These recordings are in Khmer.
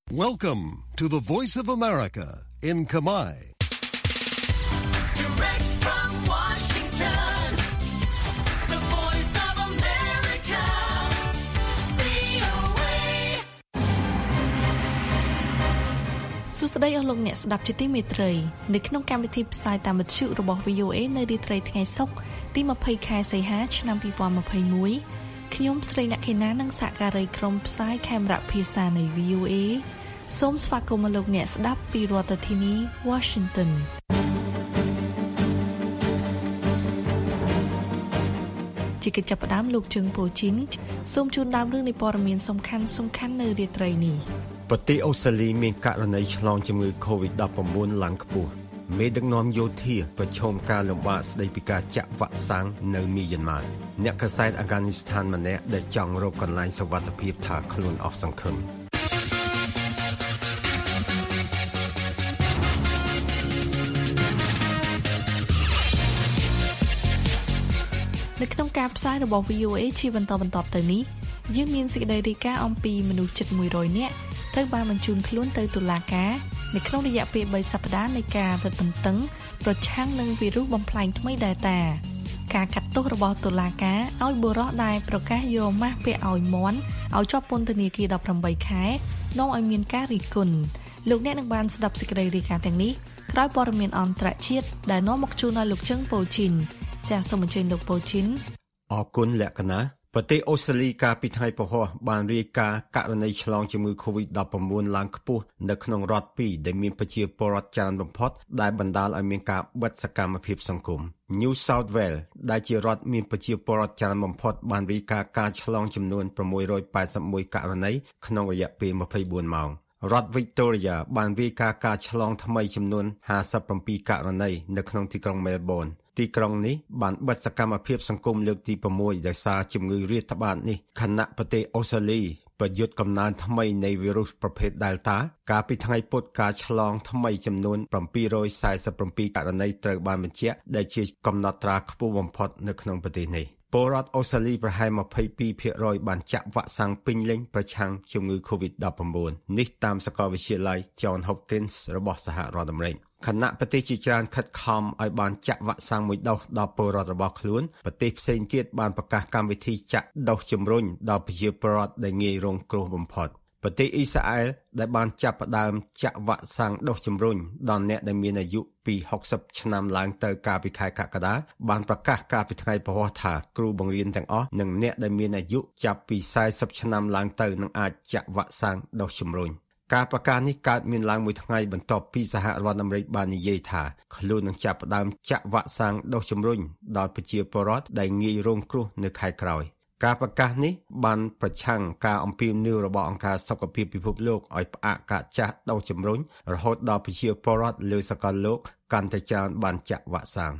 Welcome to the Voice of America in Khmer. Direct from Washington, the Voice of America, VOA. សួស្តីអស់លោកអ្នកស្ដាប់ជាទីមេត្រីនៅក្នុងកម្មវិធីផ្សាយតាមវិទ្យុរបស់ VOA នៅរាត្រីថ្ងៃសុក្រទី20ខែសីហាឆ្នាំ2021ខ្ញុំស្រីអ្នកខេណានិងសហការីក្រុមផ្សាយខេមរៈភាសានៃ VOA សូមស្វាគមន៍លោកអ្នកស្ដាប់ពីរដ្ឋធានី Washington ជាកិច្ចចាប់ផ្ដើមលោកជើងពូជីនសូមជូនដើមរឿងនៃព័ត៌មានសំខាន់នៅរាត្រីនេះប្រទេសអូស្ត្រាលីមានករណីឆ្លងជំងឺ COVID-19 ឡើងខ្ពស់មេដឹកនាំយោធាប្រឈមការលំបាកស្ដីពីការចាក់វ៉ាក់សាំងនៅមីយ៉ាន់ម៉ាអ្នកកាសែតអាហ្គានីស្ថានម្នាក់ដែលចង់រកកន្លែងសុវត្ថិភាពថាខ្លួនអស់សង្ឃឹមនៅក្នុងការផ្សាយរបស់ VOA ជាបន្តទៅនេះយើងមានសេចក្តីរាយការណ៍អំពីមនុស្សជិត100នាក់ត្រូវបានបញ្ជូនខ្លួនទៅតុលាការនៅក្នុងរយៈពេល3សប្តាហ៍នៃការរឹតបន្តឹងប្រឆាំងនឹងវីរុសបំផ្លាញថ្មី Delta ការកាត់ទោសរបស់តុលាការឲ្យបុរសដែលប្រកាសយកម៉ាស់ពាក់ឲ្យមន់ឲ្យជាប់ពន្ធនាគារ18ខែនាំឲ្យមានការរិះគន់លោកអ្នកនឹងបានស្ដាប់សេចក្តីរាយការណ៍ទាំងនេះក្រោយព័ត៌មានអន្តរជាតិដែលនាំមកជូនឲ្យលោកជឹងប៉ូជីនចាសសូមអញ្ជើញលោកប៉ូជីនអរគុណលក្ខណៈប្រទេសអូស្ត្រាលីកាលពីថ្ងៃពហុបានរាយការណ៍ករណីឆ្លងជំងឺ COVID-19 ឡើងខ្ពស់នៅក្នុងរដ្ឋ2ដែលមានប្រជាពលរដ្ឋច្រើនបំផុតដែលបណ្ដាលឲ្យមានការបិទសកម្មភាពសង្គម New South Wales ដែលជារដ្ឋមានប្រជាពលរដ្ឋច្រើនបំផុតបានរាយការណ៍ការឆ្លងចំនួន681ករណីក្នុងរយៈពេល24ម៉ោងរដ្ឋ Victoria បានរាយការណ៍ការឆ្លងថ្មីចំនួន57ករណីនៅក្នុងទីក្រុង Melbourneទីក្រុងនេះបានបិទសកម្មភាពសង្គមលើកទី6ដោយសារជំងឺរាតត្បាតនេះខណៈប្រទេសអូស្ត្រាលីប្រយុទ្ធកំណើនថ្មីនៃវីរុសប្រភេទ Delta កាលពីថ្ងៃពុធការឆ្លងថ្មីចំនួន747ករណីត្រូវបានបញ្ជាក់ដែលជាកំណត់ត្រាខ្ពស់បំផុតនៅក្នុងប្រទេសនេះពលរដ្ឋអូស្ត្រាលីប្រហែល 22% បានចាក់វ៉ាក់សាំងពេញលេញប្រឆាំងជំងឺ COVID-19 នេះតាមសាកលវិទ្យាល័យ Johns Hopkins របស់សហរដ្ឋអាមេរិកខណៈប្រទេសជាច្រើនខិតខំឲ្យបានចាក់វ៉ាក់សាំងមួយដូសដល់ពលរដ្ឋរបស់ខ្លួនប្រទេសផ្សេងទៀតបានប្រកាសកម្មវិធីចាក់ដូសជំរុញដល់ប្រជាពលរដ្ឋដែលងាយរងគ្រោះបំផុតប្រទេសអ៊ីស្រាអែលដែលបានចាប់ផ្ដើមចាក់វ៉ាក់សាំងដូសជំរុញដល់អ្នកដែលមានអាយុពី60ឆ្នាំឡើងទៅកាលពីខែកក្កដាបានប្រកាសកាលពីថ្ងៃពហុថាគ្រូបង្រៀនទាំងអស់និងអ្នកដែលមានអាយុចាប់ពី40ឆ្នាំឡើងទៅនឹងអាចចាក់វ៉ាក់សាំងដូសជំរុញការប្រកាសនេះកើតមានឡើងមួយថ្ងៃបន្ទាប់ពីសហរដ្ឋអាមេរិកបាននិយាយថាខ្លួននឹងចាប់ផ្ដើមចាក់វ៉ាក់សាំងដូសជំរុញដល់ប្រជាពលរដ្ឋដែលងាយរងគ្រោះនៅខែក្រោយការប្រកាសនេះបានប្រឆាំងការអំពាវនាវរបស់អង្គការសុខភាពពិភពលោកឲ្យផ្អាកការចាក់ដូសជំរុញរហូតដល់ប្រជាពលរដ្ឋលើសកលលោកកាន់តែច្រើនបានចាក់វ៉ាក់សាំង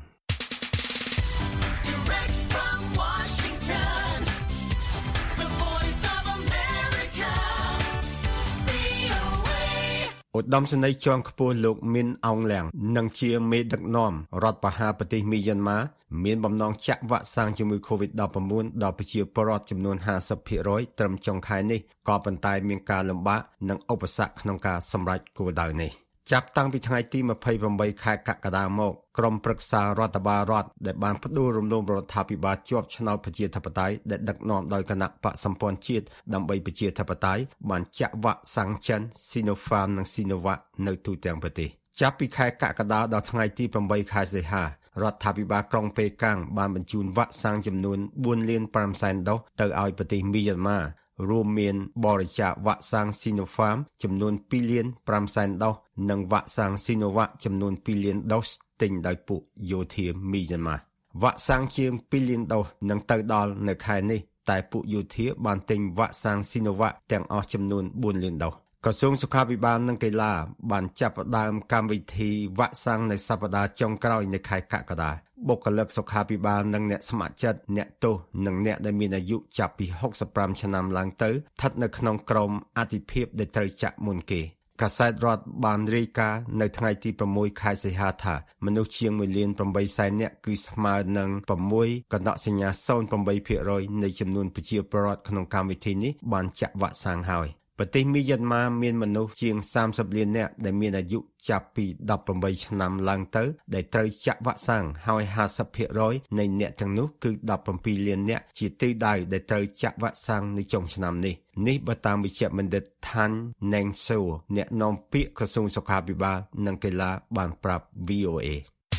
ឧត្តមសេនីយ៍ជាន់ខ្ពស់លោកមីនអងលៀងនិងជាមេដឹកនាំរដ្ឋបហាប្រទេសមីយ៉ាន់ម៉ាមានបំណងចាក់វ៉ាក់សាំងជំងឺ COVID-19 ដល់ប្រជាពលរដ្ឋចំនួន 50% ត្រឹមចុងខែនេះក៏ប៉ុន្តែមានការលំបាកនិងឧបសគ្គក្នុងការសម្រេចគោលដៅនេះចាប់តាំងពីថ្ងៃទី28ខែកក្កដាមកក្រុមប្រឹក្សារដ្ឋបាលរដ្ឋដែលបានផ្ដួលរំលំរដ្ឋាភិបាលជាប់ឆ្នោតប្រជាធិបតេយ្យដែលដឹកនាំដោយគណៈបកសម្ព័ន្ធជាតិដើម្បីប្រជាធិបតេយ្យបានចាក់វ៉ាក់សាំងចិន Sinopharm និង Sinovac នៅទូទាំងប្រទេសចាប់ពីខែកក្កដាដល់ថ្ងៃទី8ខែសីហារដ្ឋាភិបាលក្រុងប៉េកាំងបានបញ្ជូនវ៉ាក់សាំងចំនួន 4.5 លានដូសទៅឲ្យប្រទេសមីយ៉ាន់ម៉ារួមមានបរិច្ចាគវ៉ាក់សាំង Sinopharm ចំនួន 2.5 សែនដូសនិងវ៉ាក់សាំង Sinovac ចំនួន 2 លានដូសទិញដោយពួកយោធាមីយ៉ាន់ម៉ាវ៉ាក់សាំងជាង 2 លានដូសនឹងទៅដល់នៅខែនេះតែពួកយោធាបានទិញវ៉ាក់សាំង Sinovac ទាំងអស់ចំនួន 4 លានដូសក្រសួងសុខាភិបាលនិងកីឡាបានចាប់ផ្ដើមកម្មវិធីវ៉ាក់សាំងនៅសប្តាហ៍ចុងក្រោយនៃខែកក្កដាបុគ្គលិកសុខាភិបាលនិងអ្នកស្ម័គ្រចិត្តអ្នកទោសនិងអ្នកដែលមានអាយុចាប់ពី65ឆ្នាំឡើងទៅស្ថិតនៅក្នុងក្រុមអាទិភាពដែលត្រូវចាក់មុនគេកាសែតរដ្ឋបានរាយការណ៍នៅថ្ងៃទី6ខែសីហាថាមនុស្សជាង 1.8 នាក់គឺស្មើនឹង6កណ្ដកសញ្ញា 0.8% នៃចំនួនប្រជាពលរដ្ឋក្នុងកម្មវិធីនេះបានចាក់វ៉ាក់សាំងហើយប្រទេសមីយ៉ាន់ម៉ាមានមនុស្សជាង30លាននាក់ដែលមានអាយុចាប់ពី18ឆ្នាំឡើងទៅដែលត្រូវចាក់វ៉ាក់សាំងហើយ 50% នៃអ្នកទាំងនោះគឺ17លាននាក់ជាទិសដៅដែលត្រូវចាក់វ៉ាក់សាំងនៅចុងឆ្នាំនេះបើតាមវិជ្ជបណ្ឌិត Tan Neng So អ្នកនាំពាក្យក្រសួងសុខាភិបាលនិងកីឡាបានប្រាប់ VOA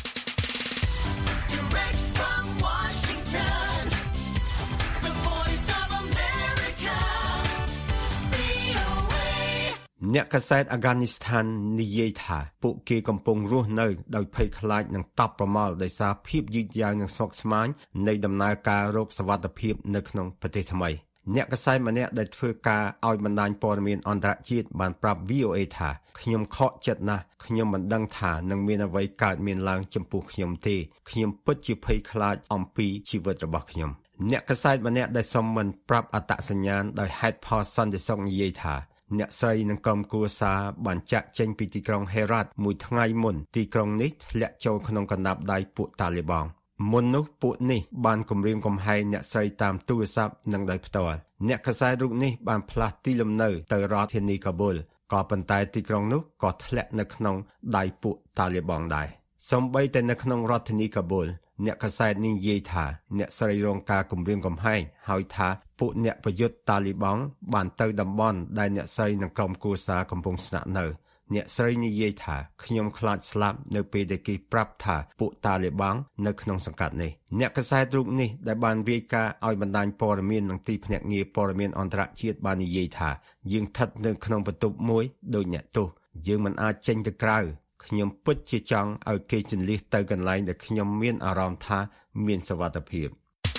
អ្នកកាសែតអាហ្គានីស្ថាននិយាយថាពួកគេកំពុងរស់នៅដោយភ័យខ្លាចនឹងតប់ប្រមល់ដោយសារភាពយឺតយ៉ាវនិងស្មុគស្មាញនៃដំណើរការរកសុវត្ថិភាពនៅក្នុងប្រទេសថ្មីអ្នកកាសែតម្នាក់ដែលធ្វើការឲ្យបណ្ដាញព័ត៌មានអន្តរជាតិបានប្រាប់ VOA ថាខ្ញុំខកចិត្តណាស់ខ្ញុំមិនដឹងថានឹងមានអ្វីកើតមានឡើងចំពោះខ្ញុំទេខ្ញុំពិតជាភ័យខ្លាចអំពីជីវិតរបស់ខ្ញុំអ្នកកាសែតម្នាក់ដែលសុំមិនប្រាប់អត្តសញ្ញាណដោយហេតុផលសន្តិសុខនិយាយថាអ្នកស្រីនិងក្រុមគ្រួសារបានចាក់ចេញពីទីក្រុងហេរ៉ាត់មួយថ្ងៃមុនទីក្រុងនេះធ្លាក់ចូលក្នុងកណ្ដាប់ដៃពួកតាលីបង់មុននោះពួកនេះបានគំរាមកំហែងអ្នកស្រីតាមទូរស័ព្ទនិងដោយផ្ទាល់អ្នកកាសែតរូបនេះបានផ្លាស់ទីលំនៅទៅរដ្ឋធានីកាប៊ុលក៏ប៉ុន្តែទីក្រុងនោះក៏ធ្លាក់នៅក្នុងដៃពួកតាលីបង់ដែរសូម្បីតែនៅក្នុងរដ្ឋធានីកាប៊ុលអ្នកកាសែតនេះនិយាយថាអ្នកស្រីរងការគំរាមកំហែងហើយថាពួកអ្នកប្រយុទ្ធតាលីបង់បានទៅតំបន់ដែលអ្នកស្រីនិងក្រុមគ្រួសារកំពុងស្នាក់នៅអ្នកស្រីនិយាយថាខ្ញុំខ្លាចស្លាប់នៅពេលដែលគេប្រាប់ថាពួកតាលីបង់នៅក្នុងសង្កាត់នេះអ្នកកាសែតរូបនេះដែលបានរាយការណ៍ឲ្យបណ្ដាញព័ត៌មាននិងទីភ្នាក់ងារព័ត៌មានអន្តរជាតិបាននិយាយថាយើងស្ថិតនៅក្នុងបន្ទប់មួយដូចអ្នកទោសយើងមិនអាចចេញទៅក្រៅខ្ញុំពិតជាចង់ឲ្យគេជន្លៀសទៅកន្លែងដែលខ្ញុំមានអារម្មណ៍ថាមានសុវត្ថិភាព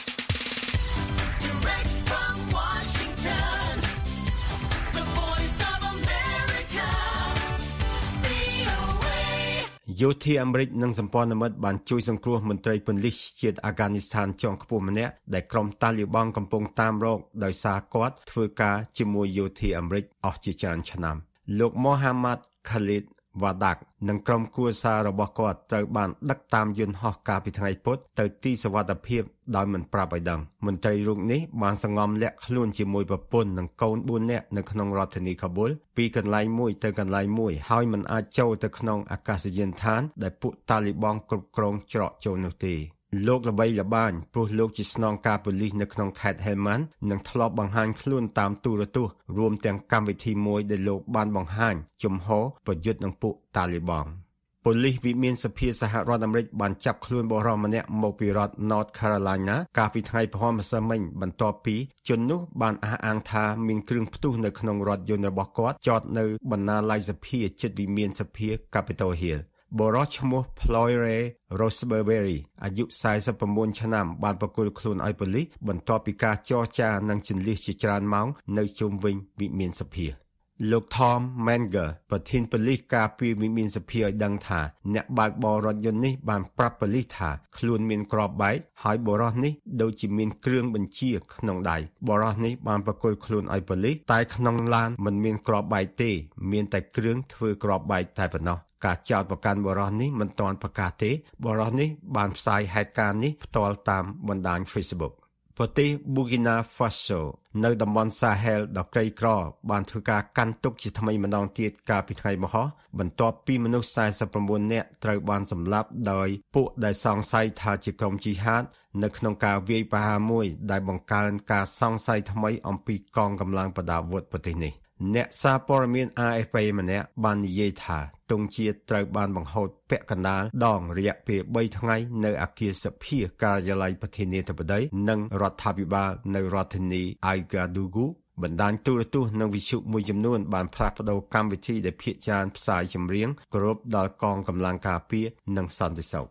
យោធាអាមេរិកនិងសម្ព័ន្ធមិត្តបានជួយសង្គ្រោះមន្ត្រីប៉ូលីសជាតិអាហ្គានីស្ថានជាន់ខ្ពស់ម្នាក់ដែលក្រុមតាលីបង់កំពុងតាមរកដោយសារគាត់ធ្វើការជាមួយយោធាអាមេរិកអស់ជាច្រើនឆ្នាំលោក Mohammad Khalid Wadak និងក្រុមគូសាររបស់គាត់ត្រូវបានដឹកតាមយន្តហោះកាលពីថ្ងៃពុធទៅទីសុវត្ថិភាពដោយមិនប្រាប់ឲ្យដឹងមន្ត្រីរូបនេះបានសង្ងំលាក់ខ្លួនជាមួយប្រពន្ធនិងកូន4នាក់នៅក្នុងរដ្ឋធានីកាប៊ុលពីកន្លែងមួយទៅកន្លែងមួយហើយមិនអាចចូលទៅក្នុងអាកាសយានដ្ឋានដែលពួកតាលីបង់គ្រប់គ្រងច្រកចូលនោះទេលោកល្បីល្បាញព្រោះលោកជាស្នងការប៉ូលីសនៅក្នុងខេត្តហេលម៉ាន់និងធ្លាប់បង្ហាញខ្លួនតាមទូរទស្សន៍រួមទាំងកម្មវិធីមួយដែលលោកបានបង្ហាញជំហរប្រយុទ្ធនឹងពួកតាលីបង់ប៉ូលីសវិមានសភាសហរដ្ឋអាមេរិកបានចាប់ខ្លួនបុរសម្នាក់មកពីរដ្ឋ North Carolina កាលពីថ្ងៃព្រហស្បតិ៍ម្សិលមិញបន្ទាប់ពីជននោះបានអះអាងថាមានគ្រឿងផ្ទុះនៅក្នុងរថយន្តរបស់គាត់ចតនៅបណ្ណាល័យសភាជិតវិមានសភា Capitol Hillបុរសឈ្មោះ Floyd Roseberry អាយុ49ឆ្នាំបានប្រគល់ខ្លួនឲ្យប៉ូលីសបន្ទាប់ពីការចរចានិងជន្លៀសជាច្រើនម៉ោងនៅជុំវិញវិមានសភាលោក Tom Menger ប្រធានប៉ូលីសការពារវិមានសភាឲ្យដឹងថាអ្នកបើកបររថយន្តនេះបានប្រាប់ប៉ូលីសថាខ្លួនមានគ្រាប់បែកហើយបុរសនេះដូចជាមានគ្រឿងបញ្ជាក្នុងដៃបុរសនេះបានប្រគល់ខ្លួនឲ្យប៉ូលីសតែក្នុងឡានមិនមានគ្រាប់បែកទេមានតែគ្រឿងធ្វើគ្រាប់បែកតែប៉ុណ្ណោះការចោទប្រកាន់បុរសនេះមិនទាន់ប្រកាសទេបុរសនេះបានផ្សាយហេតុការណ៍នេះផ្ទាល់តាមបណ្ដាញ Facebook ប្រទេស Burkina Faso នៅតំបន់ Sahel ដ៏ក្រីក្របានធ្វើការកាន់ទុកជាថ្មីម្ដងទៀតកាលពីថ្ងៃមហោះបន្ទាប់ពីមនុស្ស49នាក់ត្រូវបានសម្លាប់ដោយពួកដែលសង្ស័យថាជាក្រុមជីហាតនៅក្នុងការវាយប្រហារមួយដែលបង្កើនការសង្ស័យថ្មីអំពីកងកម្លាំងបដាវុធប្រទេសនេះអ្នកសារព័ត៌មាន AFP ម្នាក់បាននិយាយថាទង់ជាតិត្រូវបានបង្ហូតពាក់កណ្ដាលដងរយៈពេល3ថ្ងៃនៅអគារសភាការិយាល័យប្រធានាធិបតីនិងរដ្ឋាភិបាលនៅរដ្ឋធានី Ouagadougou បណ្ដាញទូរទស្សន៍និងវិទ្យុមួយចំនួនបានផ្លាស់ប្តូរកម្មវិធីដែលភាគច្រើនផ្សាយចម្រៀងគោរពដល់កងកម្លាំងការពារនិងសន្តិសុខ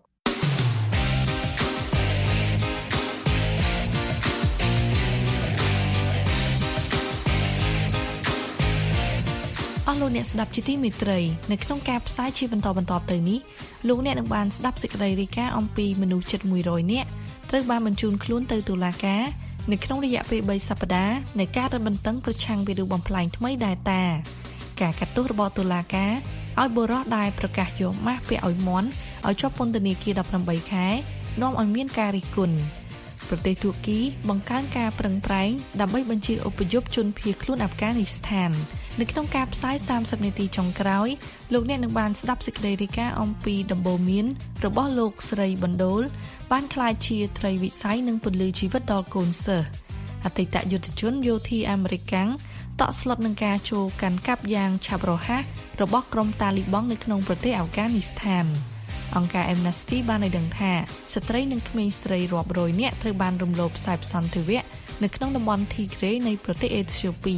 អស់លោកអ្នកស្ដាប់ជាទីមេត្រីនៅក្នុងការផ្សាយជាបន្តទៅនេះលោកអ្នកនឹងបានស្ដាប់សេចក្តីរាយការណ៍អំពីមនុស្សជិត100នាក់ត្រូវបានបញ្ជូនខ្លួនទៅតុលាការនៅក្នុងរយៈពេល3សប្តាហ៍នៃការរឹតបន្តឹងប្រឆាំងវីរុសបំផ្លាញថ្មី Delta ការកាត់ទោសរបស់តុលាការឲ្យបុរសដែលប្រកាសយកម៉ាស់ពាក់ឲ្យមន់ឲ្យជាប់ពន្ធនាគារ18ខែនាំឲ្យមានការរិះគន់ប្រទេសទួរគីបង្កើនការប្រឹងប្រែងដើម្បីបញ្ជាអពយប់ជនភៀសខ្លួនអាហ្វហ្គានីស្ថាននៅក្នុងការផ្សាយ30នាទីចុងក្រោយលោកអ្នកនឹងបានស្ដាប់សេចក្តីរាយការណ៍អំពីដំបូន្មានរបស់លោកស្រីបណ្ដូលបានក្លាយជាត្រីវិស័យនិងពន្លឺជីវិតដល់កូនសិស្សអតីតយុទ្ធជនយោធាអាមេរិកតក់ស្លុតនឹងការចូលកាន់កាប់យ៉ាងឆាប់រហ័សរបស់ក្រុមតាលីបង់នៅក្នុងប្រទេសអាហ្វហ្គានីស្ថានអង្គការ Amnesty បានឲ្យដឹងថាស្ត្រីនិងក្មេងស្រីរាប់រយនាក់ត្រូវបានរំលោភខ្សែផ្សន្តិវៈនៅក្នុងតំបន់ Tigray នៃប្រទេសអេត្យូពី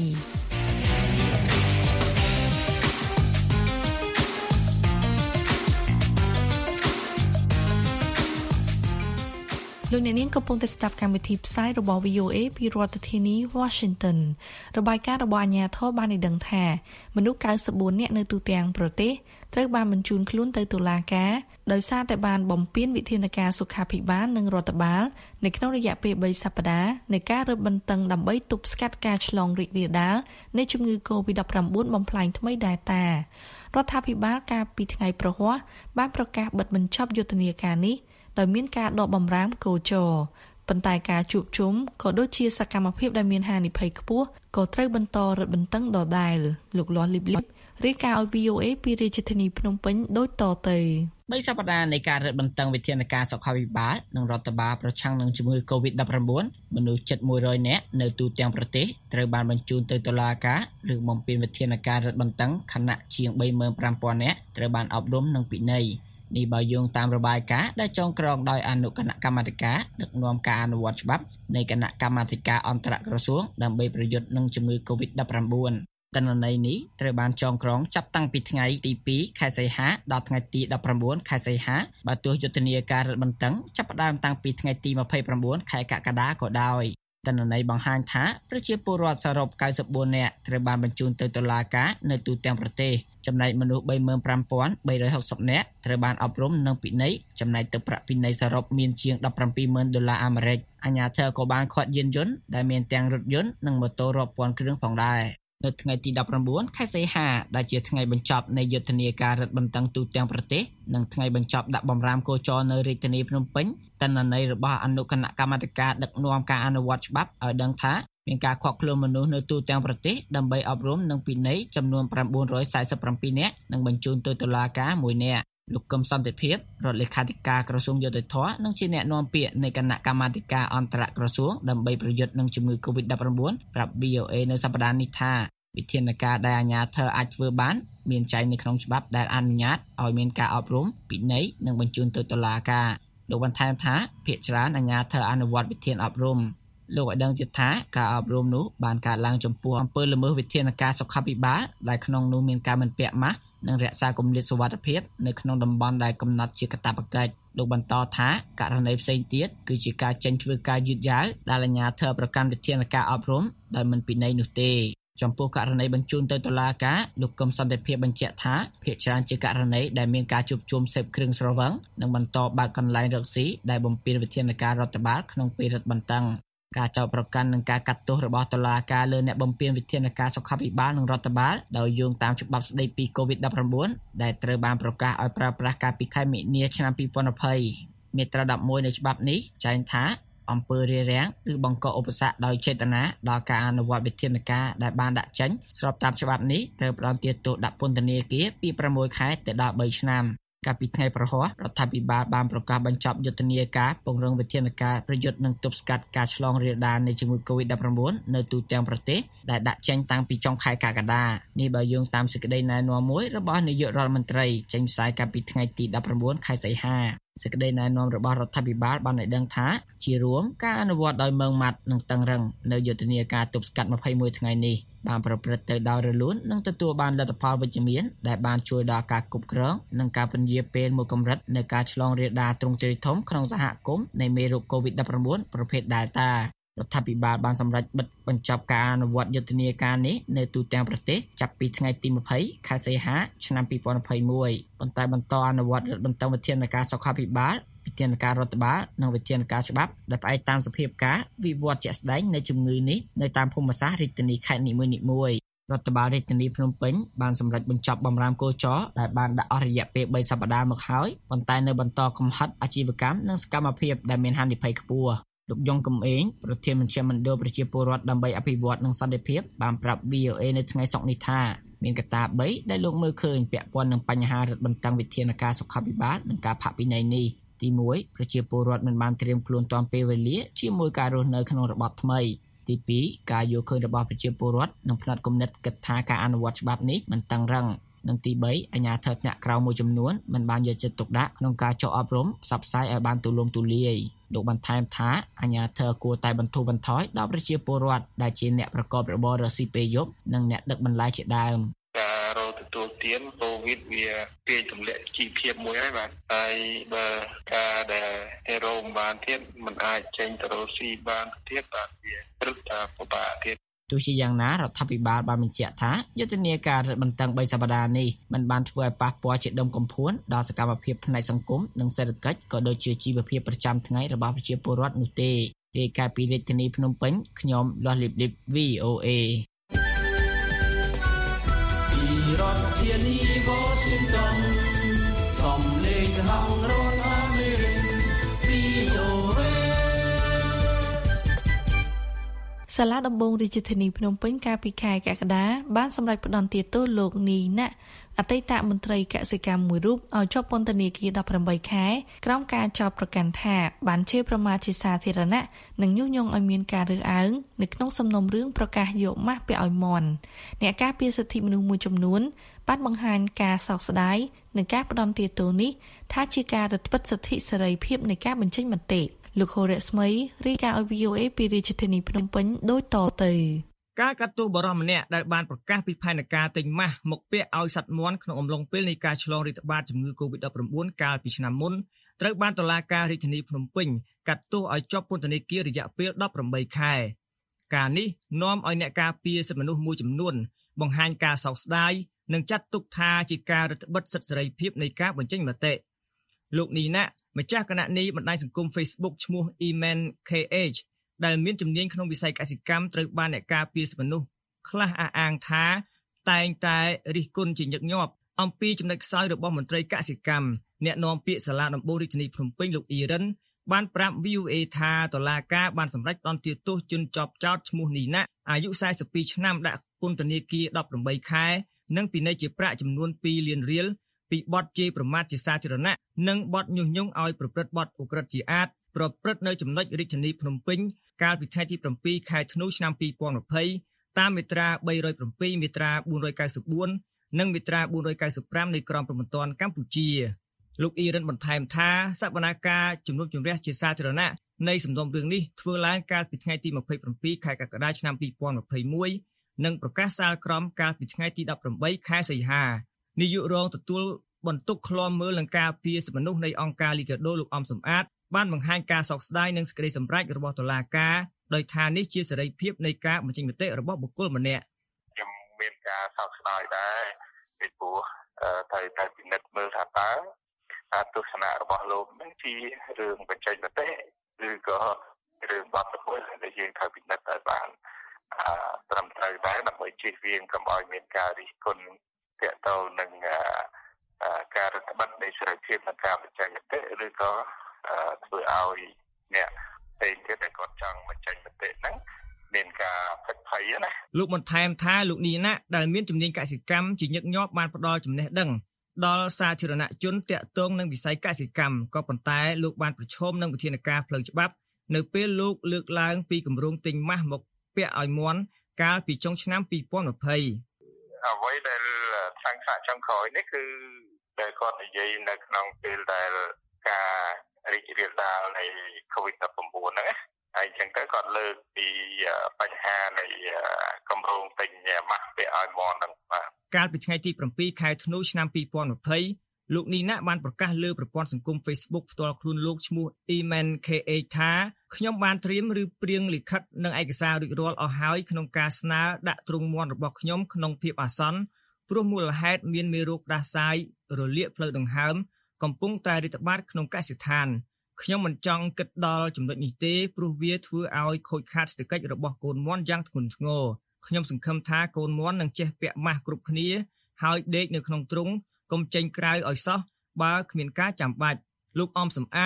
លោកអ្នកនាងកំពុងតែស្ដាប់កម្មវិធីផ្សាយរបស់ VOA ពីរដ្ឋធានី Washington របាយការណ៍របស់អាជ្ញាធរបានឲ្យដឹងថាមនុស្ស94នាក់នៅទូទាំងប្រទេសត្រូវបានបញ្ជូនខ្លួនទៅតុលាការដោយសារតែបានបំពានវិធានការសុខាភិបាលនិងរដ្ឋបាលនៅក្នុងរយៈពេល3សប្តាហ៍នៃការរឹតបន្តឹងដើម្បីទប់ស្កាត់ការឆ្លងរីករាលដាលនៃជំងឺ COVID-19 បំផ្លាញថ្មី Delta រដ្ឋាភិបាលកាលពីថ្ងៃប្រហ័សបានប្រកាសបិទបញ្ចប់យុទ្ធនាការនេះដោយមានការដកបំរាមកោចរប៉ុន្តែការជួបជុំក៏ដូចជាសកម្មភាពដែលមានហានិភ័យខ្ពស់ក៏ត្រូវបន្តរឹតបន្តឹងដដែលលោកលាស់លីបរាយការណ៍ឲ្យ VOA ពីរាជធានីភ្នំពេញដូចតទៅ 3សប្តាហ៍នៃការរឹតបន្តឹងវិធានការសុខាភិបាលនិងរដ្ឋបាលប្រឆាំងនឹងជំងឺ COVID-19 មនុស្សជិត100នាក់នៅទូទាំងប្រទេសត្រូវបានបញ្ជូនទៅតុលាការឬបំពេញវិធានការរឹតបន្តឹងខណៈជាង 35,000 នាក់ត្រូវបានអប់រំនិងពិន័យនេះបើយោងតាមរបាយការណ៍ដែលចងក្រងដោយអនុគណៈកម្មាធិការដឹកនាំការអនុវត្តច្បាប់នៃគណៈកម្មាធិការអន្តរក្រសួងដើម្បីប្រយុទ្ធនឹងជំងឺ COVID-19 ទិន្នន័យនេះត្រូវបានចងក្រងចាប់តាំងពីថ្ងៃទី2ខែសីហាដល់ថ្ងៃទី19ខែសីហាបើទោះយុទ្ធនាការរឹតបន្តឹងចាប់ផ្ដើមតាំងពីថ្ងៃទី29ខែកក្កដាក៏ដោយទិន្នន័យបង្ហាញថាប្រជាពលរដ្ឋសរុប94នាក់ត្រូវបានបញ្ជូនទៅតុលាការនៅទូទាំងប្រទេសចំណែកមនុស្ស 35,360 នាក់ត្រូវបានអប់រំនិងពិន័យចំណែកទឹកប្រាក់ពិន័យសរុបមានជាង$17,000អាមេរិកអាជ្ញាធរក៏បានឃាត់យានយន្តដែលមានទាំងរថយន្តនិងម៉ូតូរាប់ពាន់គ្រឿងផងដែរនៅថ្ងៃទី19ខែសីហាដែលជាថ្ងៃបញ្ចប់នៃយុទ្ធនាការរឹតបន្តឹងទូទាំងប្រទេសនិងថ្ងៃបញ្ចប់ដាក់បម្រាមកោចរនៅរាជធានីភ្នំពេញទិន្នន័យរបស់អនុគណៈកម្មាធិការដឹកនាំការអនុវត្តច្បាប់ឲ្យដឹងថាមានការឃាត់ខ្លួនមនុស្សនៅទូទាំងប្រទេសដើម្បីអប់រំនិងពិន័យចំនួន947នាក់និងបញ្ជូនទៅតុលាការ1នាក់លោកកឹមសន្តិភាពរដ្ឋលេខាធិការក្រសួងយុតិធធម៌និងជាអ្នកនាំពាក្យនៃគណៈកម្មាធិការអន្តរក្រសួងដើម្បីប្រយុទ្ធនឹងជំងឺ COVID-19 ប្រាប់ VOA នៅសប្តាហ៍នេះថាវិធានការដែលអាជ្ញាធរអាចធ្វើបានមានចែងនៅក្នុងច្បាប់ដែលអនុញ្ញាតឲ្យមានការអប់រំពិន័យនិងបញ្ជូនទៅតុលាការលោកបន្ថែមថាភាគច្រើនអាជ្ញាធរអនុវត្តវិធានអប់រំលោកឲ្យដឹងទៀតថាការអប់រំនោះបានកើតឡើងចំពោះអំពើល្មើសវិធានការសុខាភិបាលដែលក្នុងនោះមានការមិនពាក់ម៉ាស់និងរក្សាគម្លាតសុវត្ថិភាពនៅក្នុងតំបន់ដែលកំណត់ជាកាតព្វកិច្ចលោកបន្តថាករណីផ្សេងទៀតគឺជាការចេញធ្វើការយឺតយ៉ាវដែលអាជ្ញាធរប្រកាន់វិធានការអប់រំដោយមិនពិន័យនោះទេចំពោះករណីបញ្ជូនទៅតុលាការលោកកឹមសន្តិភាពបញ្ជាក់ថាភាគច្រើនជាករណីដែលមានការជួបជុំសេពគ្រឿងស្រវឹងនិងបន្តបើកកន្លែងរកស៊ីដែលបំពានវិធានការរដ្ឋបាលក្នុងពេលរឹតបន្តឹងការចោទប្រកាន់និងការកាត់ទោសរបស់តុលាការលើអ្នកបំពានវិធានការសុខាភិបាលនិងរដ្ឋបាលដោយយោងតាមច្បាប់ស្តីពី COVID-19 ដែលត្រូវបានប្រកាសឲ្យប្រើប្រាស់កាលពីខែមិនិនាឆ្នាំ2020មាត្រា11នៃច្បាប់នេះចែងថាអំពើរារាំងឬបង្កឧបសគ្គដោយចេតនាដល់ការអនុវត្តវិធានការដែលបានដាក់ចេញស្របតាមច្បាប់នេះត្រូវផ្តន្ទាទោសដាក់ពន្ធនាគារពី6ខែទៅដល់3ឆ្នាំកាលពីថ្ងៃប្រហ័សរដ្ឋាភិបាលបានប្រកាសបញ្ចប់យុទ្ធនាការពង្រឹងវិធានការប្រយុទ្ធនឹងទប់ស្កាត់ការឆ្លងរាលដាលនៃជំងឺ COVID-19 នៅទូទាំងប្រទេសដែលដាក់ចេញតាំងពីចុងខែកក្កដានេះបើយោងតាមសេចក្តីណែនាំមួយរបស់នាយករដ្ឋមន្ត្រីចេញផ្សាយកាលពីថ្ងៃទី19ខែសីហាសេចក្តីណែនាំរបស់រដ្ឋាភិបាលបានឲ្យដឹងថាជារួមការអនុវត្តដោយម៉ឺងម៉ាត់និងតឹងរឹងនៅយុទ្ធនាការទប់ស្កាត់21ថ្ងៃនេះបានប្រព្រឹត្តទៅដោយរលូននិងទទួលបានលទ្ធផលវិជ្ជមានដែលបានជួយដល់ការគ្រប់គ្រងនិងការពន្យាពេលមួយកម្រិតនៃការឆ្លងរាលដាលទ្រង់ទ្រាយធំក្នុងសហគមន៍នៃមេរោគ COVID-19 ប្រភេទ Delta រដ្ឋាភិបាលបានសម្រេចបិទបញ្ចប់ការអនុវត្តយុទ្ធនាការនេះនៅទូទាំងប្រទេសចាប់ពីថ្ងៃទី20ខែសីហាឆ្នាំ2021ប៉ុន្តែបន្តអនុវត្តរដ្ឋបន្តឹងវិធានការសុខាភិបាលវិធានការរដ្ឋបាលនិងវិធានការច្បាប់ដែលផ្អែកតាមសភាពការវិវត្តជាក់ស្ដែងនៃជំងឺនេះនៅតាមភូមិសាស្ត្ររាជធានីខេត្តនីមួយៗរដ្ឋបាលរាជធានីភ្នំពេញបានសម្រេចបញ្ចប់បម្រាមកោចរដែលបានដាក់អស់រយៈពេល3សប្តាហ៍មកហើយប៉ុន្តែនៅបន្តកំហិតអាជីវកម្មនិងសកម្មភាពដែលមានហានិភ័យខ្ពស់លោកយ៉ុងកំឯងប្រធានមជ្ឈមណ្ឌលប្រជាពលរដ្ឋដើម្បីអភិវឌ្ឍនិងសន្តិភាពបានប្រាប់ VOA នៅថ្ងៃសុក្រនេះថាមានកត្តា3ដែលលោកមើលឃើញពាក់ព័ន្ធនឹងបញ្ហារឹតបន្តឹងវិធានការសុខាភិបាលនិងការផាកពិន័យនេះទី1ប្រជាពលរដ្ឋមិនបានត្រៀមខ្លួនទាន់ពេលវេលាជាមួយការរស់នៅក្នុងរបបថ្មីទី2ការយល់ឃើញរបស់ប្រជាពលរដ្ឋនិងផ្នត់គំនិតគិតថាការអនុវត្តច្បាប់នេះមិនតឹងរ៉ឹងនិងទី3អាជ្ញាធរថ្នាក់ក្រោមមួយចំនួនមិនបានយកចិត្តទុកដាក់ក្នុងការចុះអប់រំផ្សព្វផ្សាយឲ្យបានទូលំទូលាយលោកបន្ថែមថាអាជ្ញាធរគួរតែបន្ធូរបន្ថយដល់ប្រជាពលរដ្ឋដែលជាអ្នកប្រកបរបររកស៊ីពេលយប់និងអ្នកដឹកបន្លាយជាដើមការរកទទួលទានកូវីដវាពាយទម្លាក់ជីវភាពមួយហើយបាទហើយបើការដែលទៅរោមបានទៀតមិនអាចចេញទៅរកស៊ីបានទៀតបាទវារឹតតែពិបាកទៀតទោះជាយ៉ាងណារដ្ឋាភិបាលបានបញ្ជាក់ថាយុទ្ធនាការរឹតបន្តឹង3សប្តាហ៍នេះមិនបានធ្វើឲ្យប៉ះពាល់ជាដុំកំភួនដល់សកម្មភាពផ្នែកសង្គមនិងសេដ្ឋកិច្ចក៏ដូចជាជីវភាពប្រចាំថ្ងៃរបស់ប្រជាពលរដ្ឋនោះទេរាយការណ៍ពីរាជធានីភ្នំពេញខ្ញុំលាស់លីបលីប VOA ពីរដ្ឋធានី Washington សំឡេងខាងរដ្ឋអាមេរិក VOA សាលាដំបងរាជធានីភ្នំពេញកាលពីខែកក្កដាបានសម្រេចផ្តន្ទាទោសលោកនីណាអតីតមន្ត្រីកសិកម្មមួយរូបឲ្យជាប់ពន្ធនាគារ18ខែក្រោមការចោទប្រកាន់ថាបានជេរប្រមាថជាសាធារណៈនិងញុះញង់ឲ្យមានការរើសអើងនៅក្នុងសំណុំរឿងប្រកាសយកម៉ាស់ពាក់ឲ្យមន់អ្នកការពារសិទ្ធិមនុស្សមួយចំនួនបានបង្ហាញការសោកស្ដាយនឹងការផ្តន្ទាទោសនេះថាជាការរឹតបន្តឹងសិទ្ធិសេរីភាពនៃការបញ្ចេញមតិលោកហូរ៉េស្មីរាយការណ៍ឲ្យ VOA ពីរាជធានីភ្នំពេញដូចតទៅការកាត់ទោសបរិសម្នាក់ដែលបានប្រកាសពីផែនការទិញម៉ាស់មកពាក់ឲ្យសត្វមាន់ក្នុងអំឡុងពេលនៃការឆ្លងរាតត្បាតជំងឺ Covid-19 កាលពីឆ្នាំមុនត្រូវបានតុលាការរាជធានីភ្នំពេញកាត់ទោសឲ្យជាប់ពន្ធនាគាររយៈពេល18ខែការនេះនាំឲ្យអ្នកការពារសិទ្ធិមនុស្សមួយចំនួនបង្ហាញការសោកស្ដាយនិងចាត់ទុកថាជាការរឹតបន្តឹងសិទ្ធិសេរីភាពនៃការបញ្ចេញមតិលោកនីណាម្ចាស់គណនីបណ្ដាញសង្គម Facebook ឈ្មោះ Iman KH ដែលមានជំនាញក្នុងវិស័យកសិកម្មត្រូវបានអ្នកការពារសិទ្ធិមនុស្សខ្លះអះអាងថាតែងតែរិះគន់ជាញឹកញាប់អំពីចំណុចខ្សោយរបស់មន្ត្រីកសិកម្មអ្នកនាំពាក្យសាលាដំបូងរាជធានីភ្នំពេញលោកអ៊ីរិនបានប្រាប់ VOA ថាតុលាការបានសម្រេចផ្តន្ទាទោសជនជាប់ចោទឈ្មោះនីណាអាយុ42ឆ្នាំដាក់ពន្ធនាគារ18ខែនិងពិន័យជាប្រាក់ចំនួន2លានរៀលពីបទជេរប្រមាថជាសាធារណៈនិងបទញុះញង់ឲ្យប្រព្រឹត្តបទឧក្រិដ្ឋជាអាតប្រព្រឹត្តនៅចំណុចរាជធានីភ្នំពេញកាលពីថ្ងៃទី7ខែធ្នូឆ្នាំ2020តាមមាត្រា307មាត្រា494និងមាត្រា495នៃក្រមព្រហ្មទណ្ឌកម្ពុជាលោកអ៊ីរិនបន្ថែមថាសវនាការជំនុំជម្រះជាសាធារណៈនៃសំណុំរឿងនេះធ្វើឡើងកាលពីថ្ងៃទី27ខែកក្កដាឆ្នាំ2021និងប្រកាសសាលក្រមកាលពីថ្ងៃទី18ខែសីហានាយករងទទួលបន្ទុកឃ្លាំមើលនឹងការពារសិទ្ធិមនុស្សនៃអង្គការលីកាដូលោកអំសំអាតបានបង្ហាញការសោកស្ដាយនិងសេចក្តីសម្រេចរបស់តុលាការដោយថានេះជាសេរីភាពនៃការបញ្ចេញមតិរបស់បុគ្គលម្នាក់ខ្ញុំមានការសោកស្ដាយដែរពីព្រោះត្រូវតែពិនិត្យមើលថាតើទស្សនៈរបស់លោកនឹងជារឿងបញ្ចេញមតិឬក៏រឿងបាត់ទៅដែលយើងត្រូវពិនិត្យឲ្យបានត្រឹមត្រូវដែរដើម្បីជៀសវាងកុំឲ្យមានការរិះគន់ទាក់ទងនឹងការរដ្ឋបတ်នៃសេរីភាពនៃការបញ្ចេញមតិឬក៏ធ្វើឲ្យអ្នកផ្សេងទៀតដែលគាត់ចង់បញ្ចេញមតិហ្នឹងមានការផិតភ័យណាលោកបន្ថែមថាលោកនីណាដែលមានជំនាញកសិកម្មជាញឹកញាប់បានផ្ដល់ចំណេះដឹងដល់សាធារណជនទាក់ទងនឹងវិស័យកសិកម្មក៏ប៉ុន្តែលោកបានប្រឈមនឹងវិធានការផ្លូវច្បាប់នៅពេលលោកលើកឡើងពីគម្រោងទិញម៉ាស់មកពាក់ឲ្យមន់កាលពីចុងឆ្នាំ2020 អ្វីដែលខាងសាកចុងក្រោយនេះគឺដែលគាត់និយាយនៅក្នុងពេលដែលការរីករាលដាលនៃ COVID-19 ហ្នឹងហើយអញ្ចឹងទៅគាត់លើកពីបញ្ហានៃគម្រោងទិញម៉ាស់ពាក់ឲ្យមន់ហ្នឹងបាទកាលពីថ្ងៃទី7ខែធ្នូឆ្នាំ2020លោកនីណាបានប្រកាសលើប្រព័ន្ធសង្គម Facebook ផ្ទាល់ខ្លួនលោកឈ្មោះ Iman KH ថាខ្ញុំបានត្រៀមឬព្រៀងលិខិតនិងឯកសាររួចរាល់អស់ហើយក្នុងការស្នើដាក់ទ្រុងមាន់របស់ខ្ញុំក្នុងភាពអាសន្នព្រោះមូលហេតុមានមេរោគផ្ដាសាយរលាកផ្លូវដង្ហើមកំពុងតែរាតត្បាតក្នុងកសិដ្ឋានខ្ញុំមិនចង់គិតដល់ចំណុចនេះទេព្រោះវាធ្វើឲ្យខូចខាតសេដ្ឋកិច្ចរបស់កូនមាន់យ៉ាងធ្ងន់ធ្ងរខ្ញុំសង្ឃឹមថាកូនមាន់នឹងចេះពាក់ម៉ាស់គ្រប់គ្នាហើយដេកនៅក្នុងទ្រុងកុំចេញក្រៅឲ្យសោះបើគ្មានការចាំបាច់លោកអំសំអាត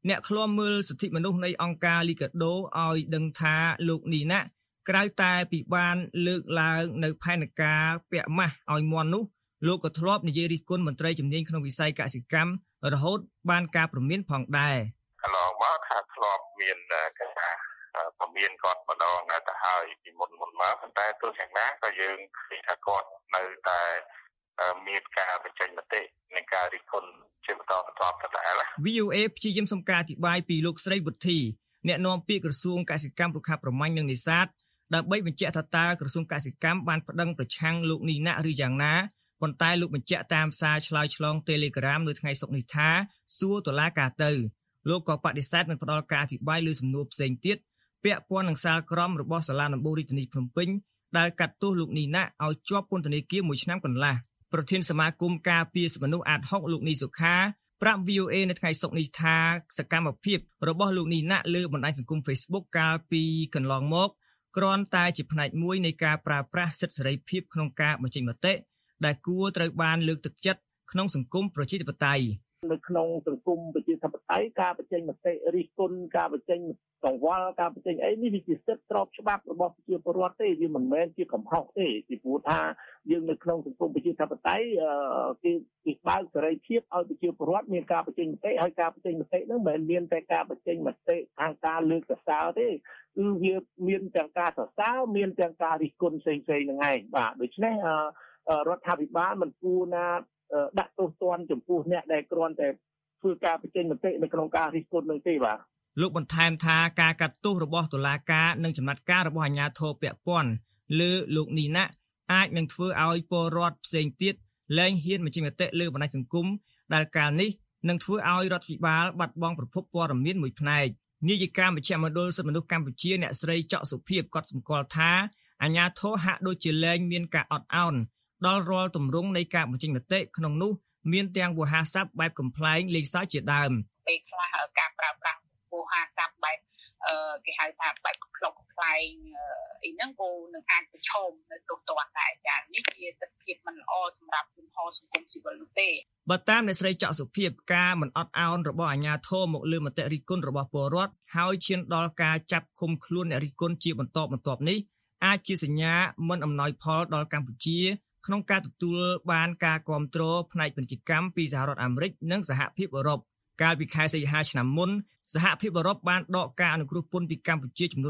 អ្នកឃ្លាំមើលសិទ្ធិមនុស្សនៃអង្គការ Liga do ឲ្យដឹងថាលោកនីណាក្រៅតែពីបានលើកឡើងនៅផែនការពាក់ម៉ាស់ឲ្យមន់នោះលោកក៏ធ្លាប់និយាយរិះគន់មន្ត្រីជំនាញក្នុងវិស័យកសិកម្មរហូតបានការព្រមានផងដែរកន្លងមកថាធ្លាប់មានការព្រមានគាត់ម្ដងទៅហើយពីមុនមកប៉ុន្តែទោះយ៉ាងណាក៏យើងឃើញថាគាត់នៅតែមានការបញ្ចេញមតិនៃការរិះគន់ជាបន្តបន្ទាប់ទៅដែរ VOA ព្យាយាមសុំការអធិប្បាយពីលោកស្រីវុធីអ្នកនាំពាក្យក្រសួងកសិកម្មរុក្ខាប្រមាញ់និងនេសាទដើម្បីបញ្ជាក់ថាតើក្រសួងកសិកម្មបានប្តឹងប្រឆាំងលោកនីណាឬយ៉ាងណាប៉ុន្តែលោកបញ្ជាក់តាមសារឆ្លើយឆ្លង Telegram នៅថ្ងៃសុក្រនេះថាសួរតុលាការទៅលោកក៏បដិសេធមិនផ្ដល់ការអធិប្បាយលើសំណួរផ្សេងទៀតពាក់ព័ន្ធនឹងសាលក្រមរបស់សាលាដំបូងរាជធានីភ្នំពេញដែលកាត់ទោសលោកនីណាឲ្យជាប់ពន្ធនាគារ1ឆ្នាំកន្លះប្រធានសមាគមការពារសិទ្ធិមនុស្សអាត6លោកនីសុខាប្រាប់ VOA នៅថ្ងៃសុក្រនេះថាសកម្មភាពរបស់លោកនីណាលើបណ្ដាញសង្គម Facebook កាលពីកន្លងមកគ្រាន់តែជាផ្នែកមួយនៃការប្រើប្រាស់សិទ្ធិសេរីភាពក្នុងការបញ្ចេញមតិដែលគួរត្រូវបានលើកទឹកចិត្តក្នុងសង្គមប្រជាធិបតេយ្យនៅក្នុងសង្គមប្រជាធិបតេយ្យការបញ្ចេញមតិរិះគន់ការបញ្ចេញកង្វល់ការបញ្ចេញអីនេះវាជាសិទ្ធិស្របច្បាប់របស់ប្រជាពលរដ្ឋទេវាមិនមែនជាកំហុសទេពីព្រោះថាយើងនៅក្នុងសង្គមប្រជាធិបតេយ្យគេបើកសេរីភាពឲ្យប្រជាពលរដ្ឋមានការបញ្ចេញមតិហើយការបញ្ចេញមតិហ្នឹងមិនមែនមានតែការបញ្ចេញមតិខាងការលើកសរសើរទេគឺវាមានទាំងការសរសើរមានទាំងការរិះគន់ផ្សេងៗហ្នឹងឯងបាទដូច្នេះរដ្ឋាភិបាលមិនគួរណាដាក់ទោសទណ្ឌចំពោះអ្នកដែលគ្រាន់តែធ្វើការបញ្ចេញមតិនៅក្នុងការរិះគន់នឹងទេបាទលោកបន្ថែមថាការកាត់ទោសរបស់តុលាការនិងចំណាត់ការរបស់អាជ្ញាធរពាក់ព័ន្ធលើលោកនីណាអាចនឹងធ្វើឲ្យពលរដ្ឋផ្សេងទៀតលែងហ៊ានបញ្ចេញមតិលើបណ្ដាញសង្គមដែលកាលនេះនឹងធ្វើឲ្យរដ្ឋាភិបាលបាត់បង់ប្រភពព័ត៌មានមួយផ្នែកនាយិកាមជ្ឈមណ្ឌលសិទ្ធិមនុស្សកម្ពុជាអ្នកស្រីច័កសុភាពក៏សម្គាល់ថាអាជ្ញាធរហាក់ដូចជាលែងមានការអត់ឱនដល់រាល់ទម្រង់នៃការបញ្ចេញមតិក្នុងនោះមានទាំងវោហារស័ព្ទបែបកំប្លែងលេងសើចជាដើមពេលខ្លះការប្រើប្រាស់វោហារស័ព្ទបែបគេហៅថាបែបកំប្លុកកំប្លែងអីហ្នឹងក៏នឹងអាចប្រឈមនៅទោសទណ្ឌដែរចា៎នេះជាទស្សនវិជ្ជាមិនល្អសម្រាប់លំហសង្គមស៊ីវិលនោះទេបើតាមអ្នកស្រីច័កសុភាពការមិនអត់ឱនរបស់អាជ្ញាធរមកលើមតិរិះគន់របស់ពលរដ្ឋហើយឈានដល់ការចាប់ឃុំខ្លួនអ្នករិះគន់ជាបន្តបន្ទាប់នេះអាចជាសញ្ញាមិនអំណោយផលដល់កម្ពុជាក្នុងការទទួលបានការគាំទ្រផ្នែកពាណិជ្ជកម្មពីសហរដ្ឋអាមេរិកនិងសហភាពអឺរ៉ុបកាលពីខែសីហាឆ្នាំមុនសហភាពអឺរ៉ុបបានដកការអនុគ្រោះពន្ធពីកម្ពុជាចំនួន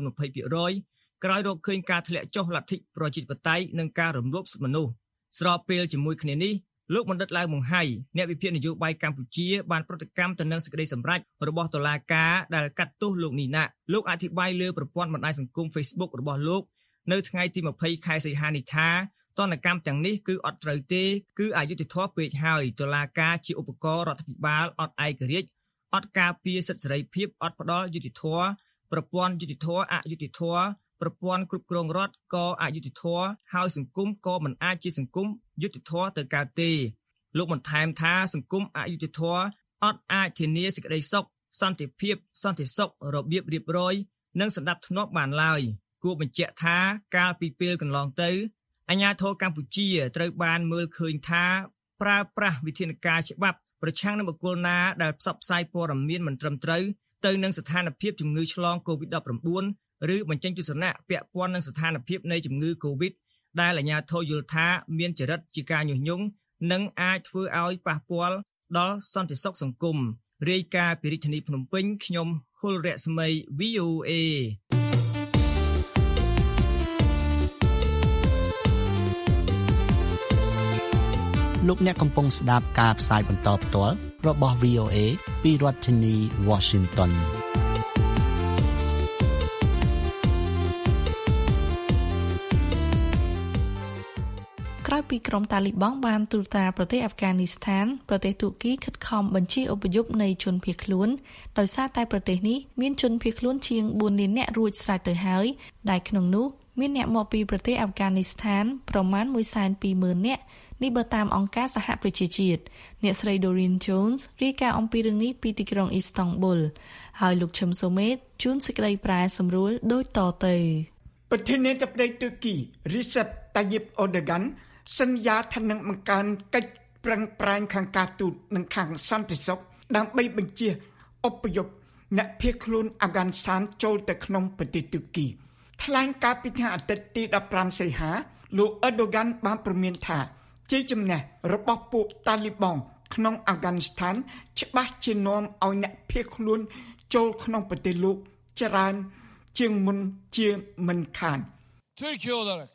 20% ក្រោយរកឃើញការធ្លាក់ចុះលទ្ធិប្រជាធិបតេយ្យនិងការរំលោភសិទ្ធិមនុស្សស្របពេលជាមួយគ្នានេះលោកបណ្ឌិតឡាវម៉ុងហៃអ្នកវិភាគនយោបាយកម្ពុជាបានប្រតិកម្មទៅនឹងសេចក្តីសម្រេចរបស់តុលាការដែលកាត់ទោសលោកនីណាលោកអធិប្បាយលើប្រព័ន្ធបណ្ដាញសង្គម Facebook របស់លោកនៅថ្ងៃទី20ខែសីហានេះថាទណ្ឌកម្មទាំងនេះគឺអត់ត្រូវទេគឺអយុត្តិធម៌ពេកហើយតុលាការជាឧបករណ៍រដ្ឋាភិបាលអត់ឯករាជ្យអត់ការពារសិទ្ធិសេរីភាពអត់ផ្ដល់យុត្តិធម៌ប្រព័ន្ធយុត្តិធម៌អយុត្តិធម៌ប្រព័ន្ធគ្រប់គ្រងរដ្ឋក៏អយុត្តិធម៌ហើយសង្គមក៏មិនអាចជាសង្គមយុត្តិធម៌ទៅកើតទេលោកបន្ថែមថាសង្គមអយុត្តិធម៌អត់អាចធានាសេចក្តីសុខសន្តិភាពសន្តិសុខរបៀបរៀបរយនិងសណ្ដាប់ធ្នាប់បានឡើយគួរបញ្ជាក់ថាកាលពីពេលកន្លងទៅអាជ្ញាធរកម្ពុជាត្រូវបានមើលឃើញថាប្រើប្រាស់វិធានការច្បាប់ប្រឆាំងនឹងបុគ្គលណាដែលផ្សព្វផ្សាយព័ត៌មានមិនត្រឹមត្រូវទៅនឹងស្ថានភាពជំងឺឆ្លង COVID-19 ឬបញ្ចេញទស្សនៈពាក់ព័ន្ធនឹងស្ថានភាពនៃជំងឺ COVID ដែលអាជ្ញាធរយល់ថាមានចរិតជាការញុះញង់និងអាចធ្វើឲ្យប៉ះពាល់ដល់សន្តិសុខសង្គមរាយការណ៍ពីរាជធានីភ្នំពេញខ្ញុំហុលរស្មី VOA លោកអ្នកកំពុងស្ដាប់ការផ្សាយបន្តផ្ទាល់របស់ VOA ពីរដ្ឋធានី Washington ក្រោយពីក្រុមតាលីបង់បានត្រួតត្រាប្រទេសអាហ្វហ្គានីស្ថានប្រទេសទូគីខិតខំបញ្ជាអពយប់នៃជនភៀសខ្លួនដោយសារតែប្រទេសនេះមានជនភៀសខ្លួនជាង4លាននាក់រួចស្រេចទៅហើយដែលក្នុងនោះមានអ្នកមកពីប្រទេសអាហ្វហ្គានីស្ថានប្រមាណ 120,000 នាក់នេះបើតាមអង្គការសហប្រជាជាតិអ្នកស្រី Doreen Jones រាយការណ៍អំពីរឿងនេះពីទីក្រុង Istanbul ហើយលោកឈឹមសូមេតជួនសេចក្តីប្រែសម្រួលដូចតទៅប្រធានាធិបតីទូគី Recep Tayyip Erdogan សន្យាថានឹងបង្កើនកិច្ចប្រឹងប្រែងខាងការទូតនិងខាងសន្តិសុខដើម្បីបញ្ជៀសអពយប់អ្នកភៀសខ្លួនអាហ្គានីស្ថានចូលទៅក្នុងប្រទេសទូគីថ្លែងការពីថ្ងៃអាទិត្យទី15សីហាលោកអឺដូហ្គានបានប្រមានថាជាជំនះរបស់ពួកតាលីបង់ក្នុងអាហ្គានីស្ថានច្បាស់ជានាំឲ្យអ្នកភៀសខ្លួនចូលក្នុងប្រទេសលោកច្រើនជាងមុនជាមិនខាន Türkiye olarak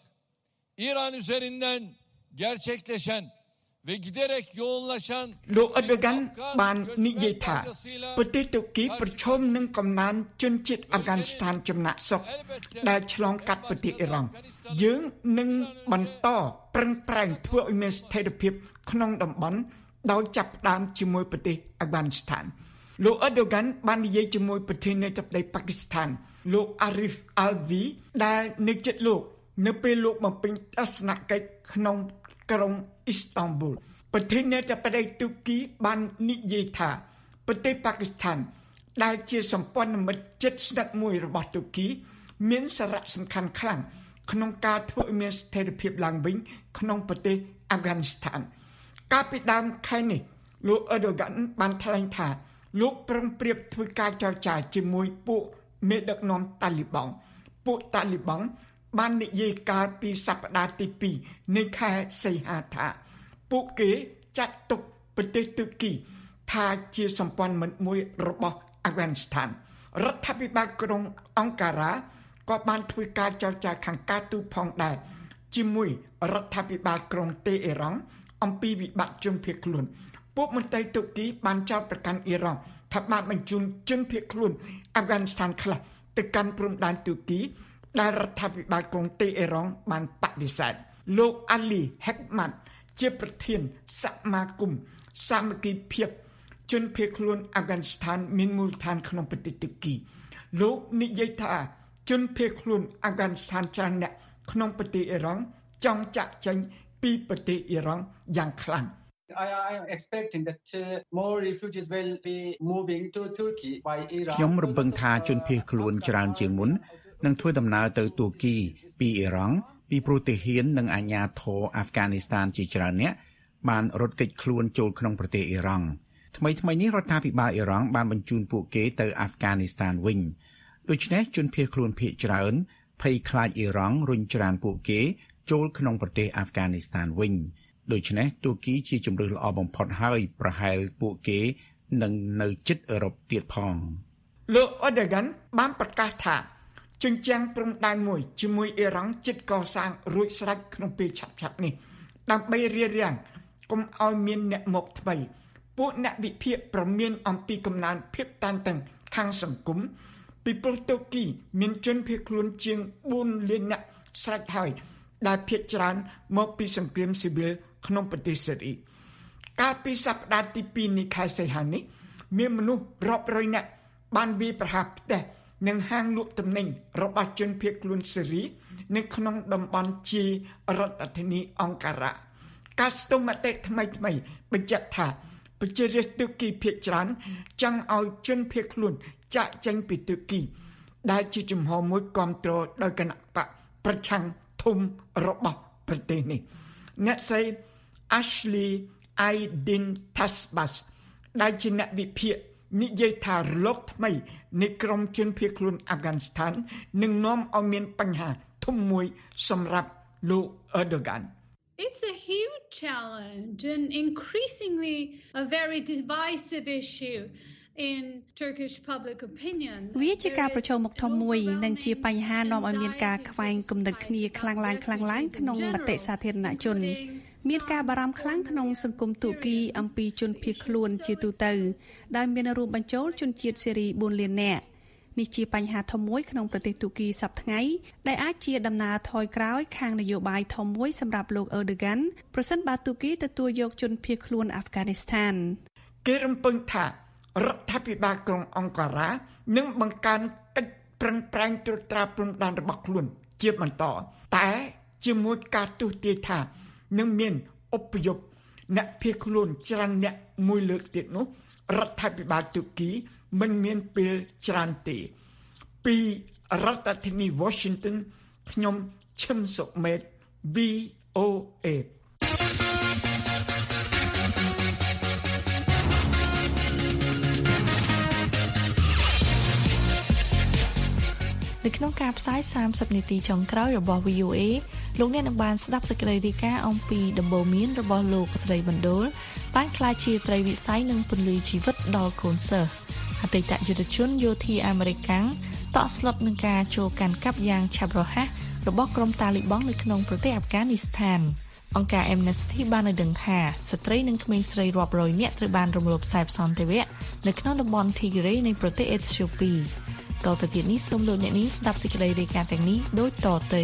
İran üzerinden gerçekleşen ve giderek yoğunlaşan លោកអឺដូហ្គានបាននិយាយថាប្រទេសទូគីប្រឈមនឹងកំណើនជនជាតិអាហ្គានីស្ថានចំណាក់ស្រុកដែលឆ្លងកាត់ប្រទេសអ៊ីរ៉ង់យើងនឹងបន្តប្រឹងប្រែងធ្វើឲ្យមានស្ថិរភាពក្នុងតំបន់ដោយចាប់ផ្ដើមជាមួយប្រទេសអាហ្គានីស្ថានលោកអឺដូហ្គានបាននិយាយជាមួយប្រធានាធិបតីប៉ាគីស្ថានលោកអារីហ្វអាល់វីដែលនៅជិតលោកនៅពេលលោកបំពេញទស្សនកិច្ចក្នុងក្រុងអ៊ីស្តង់ប៊ូលប្រធានាធិបតីទូគីបាននិយាយថាប្រទេសប៉ាគីស្ថានដែលជាសម្ព័ន្ធមិត្តជិតស្និទ្ធមួយរបស់ទូគីមានសារៈសំខាន់ខ្លាំងក្នុងការធ្វើឲ្យមានស្ថិរភាពឡើងវិញក្នុងប្រទេសអាហ្គានីស្ថានកាលពីដើមខែនេះលោកអឺដូហ្គានបានថ្លែងថាលោកប្រឹងប្រៀបធ្វើការចរចាជាមួយពួកមេដឹកនាំតាលីបង់ពួកតាលីបង់បាននិយាយកាលពីសប្តាហ៍ទី2នៃខែសីហាថាពួកគេចាត់ទុកប្រទេសទូគីថាជាសម្ព័ន្ធមិត្តមួយរបស់អាហ្គានីស្ថានរដ្ឋាភិបាលក្រុងអង្ការ៉ាក៏បានធ្វើការចរចាខាងការទូតផងដែរជាមួយរដ្ឋាភិបាលក្រុងតេហេរ៉ង់អំពីវិបត្តិជនភៀសខ្លួនពួកមន្ត្រីទូគីបានចោទប្រកាន់អ៊ីរ៉ង់ថាបានបញ្ជូនជនភៀសខ្លួនអាហ្គានីស្ថានខ្លះទៅកាន់ព្រំដែនទូគីដែលរដ្ឋាភិបាលក្រុងតេហេរ៉ង់បានបដិសេធលោកអាលីហេកម៉ាត់ជាប្រធានសមាគមសាមគ្គីភាពជនភៀសខ្លួនអាហ្គានីស្ថានមានមូលដ្ឋានក្នុងប្រទេសទូគីលោកនិយាយថាជនភៀសខ្លួនអាហ្គានីស្ថានច្រើនអ្នកក្នុងប្រទេសអ៊ីរ៉ង់ចង់ចាក់ចេញពីប្រទេសអ៊ីរ៉ង់យ៉ាងខ្លាំង I am expecting that more refugees will be moving to Turkey by Iran ខ្ញុំរំពឹងថាជនភៀសខ្លួនច្រើនជាងមុននឹងធ្វើដំណើរទៅទូគីពីអ៊ីរ៉ង់ពីព្រោះទាហាននិងអាជ្ញាធរអាហ្វហ្គានីស្ថានជាច្រើនអ្នកបានរត់គេចខ្លួនចូលក្នុងប្រទេសអ៊ីរ៉ង់ថ្មីនេះរដ្ឋាភិបាលអ៊ីរ៉ង់បានបញ្ជូនពួកគេទៅអាហ្វហ្គានីស្ថានវិញដូច្នេះជនភៀសខ្លួនភាគច្រើនភ័យខ្លាចអ៊ីរ៉ង់រុញច្រានពួកគេចូលក្នុងប្រទេសអាហ្វហ្គានីស្ថានវិញដូច្នេះទូគីជាជម្រើសល្អបំផុតហើយប្រហែលពួកគេនឹងនៅជិតអឺរ៉ុបទៀតផងលោកអឺដូហ្គានបានប្រកាសថាជញ្ជាំងព្រំដែនមួយជាមួយអ៊ីរ៉ង់ជិតកសាងរួចស្រេចក្នុងពេលឆាប់ៗនេះដើម្បីរារាំងកុំឲ្យមានអ្នកមកថ្មីពួកអ្នកវិភាគប្រមានអំពីកំណើនភាពតានតឹងខាងសង្គមពីព្រោះទូគីមានជនភៀសខ្លួនជាង4លានអ្នកស្រេចហើយដែលភាគច្រើនមកពីសង្គ្រាមស៊ីវិលក្នុងប្រទេសសេរីកាលពីសប្តាហ៍ទី2នៃខែសីហានេះមានមនុស្សរាប់រយនាក់បានវាយប្រហារផ្ទះនិងហាងលក់ទំនិញរបស់ជនភៀសខ្លួនសេរីនៅក្នុងតំបន់ជារដ្ឋធានីអង្ការ៉ាការស្ទង់មតិថ្មីបញ្ជាក់ថាប្រជារាស្ត្រទូគីភាគច្រើនចង់ឲ្យជនភៀសខ្លួនចាកចេញពីទូគីដែលជាជំហរមួយគាំទ្រដោយគណៈបកប្រឆាំងធំរបស់ប្រទេសនេះអ្នកស្រី Ashley Aydin Tasbas ដែលជាអ្នកវិភាគនិយាយថារលកថ្មីនៃក្រុមជនភៀសខ្លួនអាហ្គានីស្ថាននឹងនាំឲ្យមានបញ្ហាធំមួយសម្រាប់លោកអឺដូហ្គាន It's a huge challenge and increasingly a very divisive issue in Turkish public opinion. វាជាការប្រឈមមុខធំមួយនិងជាបញ្ហានាំឲ្យមានការខ្វែងគំនិតគ្នាខ្លាំងឡើងក្នុងមតិសាធារណជនមានការបារម្ភខ្លាំងក្នុងសង្គមទូគីអំពីជនភៀសខ្លួនជាទូទៅដែលមានរួមបញ្ចូលជនជាតិសេរី4លាននាក់នេះជាបញ្ហាធំមួយក្នុងប្រទេសទូគីសប្តាហ៍ថ្ងៃដែលអាចជាដំណើរថយក្រោយខាងនយោបាយធំមួយសម្រាប់លោកអឺដូហ្គានប្រសិនបើទូគីទទួលយកជនភៀសខ្លួនអាហ្វហ្គានីស្ថានគេរំពឹងថារដ្ឋាភិបាលក្រុងអង្ការ៉ានឹងបង្កើនកិច្ចប្រឹងប្រែងត្រួតត្រាព្រំដែនរបស់ខ្លួនជាបន្តតែជាមួយការទស្សន៍ទាយថានឹងមានអពយប់អ្នកភៀសខ្លួនច្រើនអ្នកមួយលើកទៀតនោះរដ្ឋាភិបាលទូគីមិនមានពេលច្រើនទេពីរដ្ឋធានី Washington ខ្ញុំឈឹមសុមេត VOA នៅក្នុងការផ្សាយ30នាទីចុងក្រោយរបស់ VOA លោកអ្នកនឹងបានស្ដាប់សេចក្តីរាយការណ៍អំពីដំបូន្មានរបស់លោកស្រីបណ្ដូលបានក្លាយជាត្រីវិស័យនិងពន្លឺជីវិតដល់កូនសិស្សអតីតយុទ្ធជនយោធាអាមេរិកតក់ស្លុតនឹងការចូលកាន់កាប់យ៉ាងឆាប់រហ័សរបស់ក្រុមតាលីបង់នៅក្នុងប្រទេសអាហ្វហ្គានីស្ថានអង្គការ Amnesty បានឲ្យដឹងថាស្ត្រីនិងក្មេងស្រីរាប់រយនាក់ត្រូវបានរំលោភខ្សែសន្តិវៈនៅក្នុងតំបន់ Tigray នៃប្រទេសអេត្យូពីតទៅទៀតនេះសូមលោកអ្នកនាងស្ដាប់សេចក្តីរាយការណ៍ទាំងនេះដូចតទៅ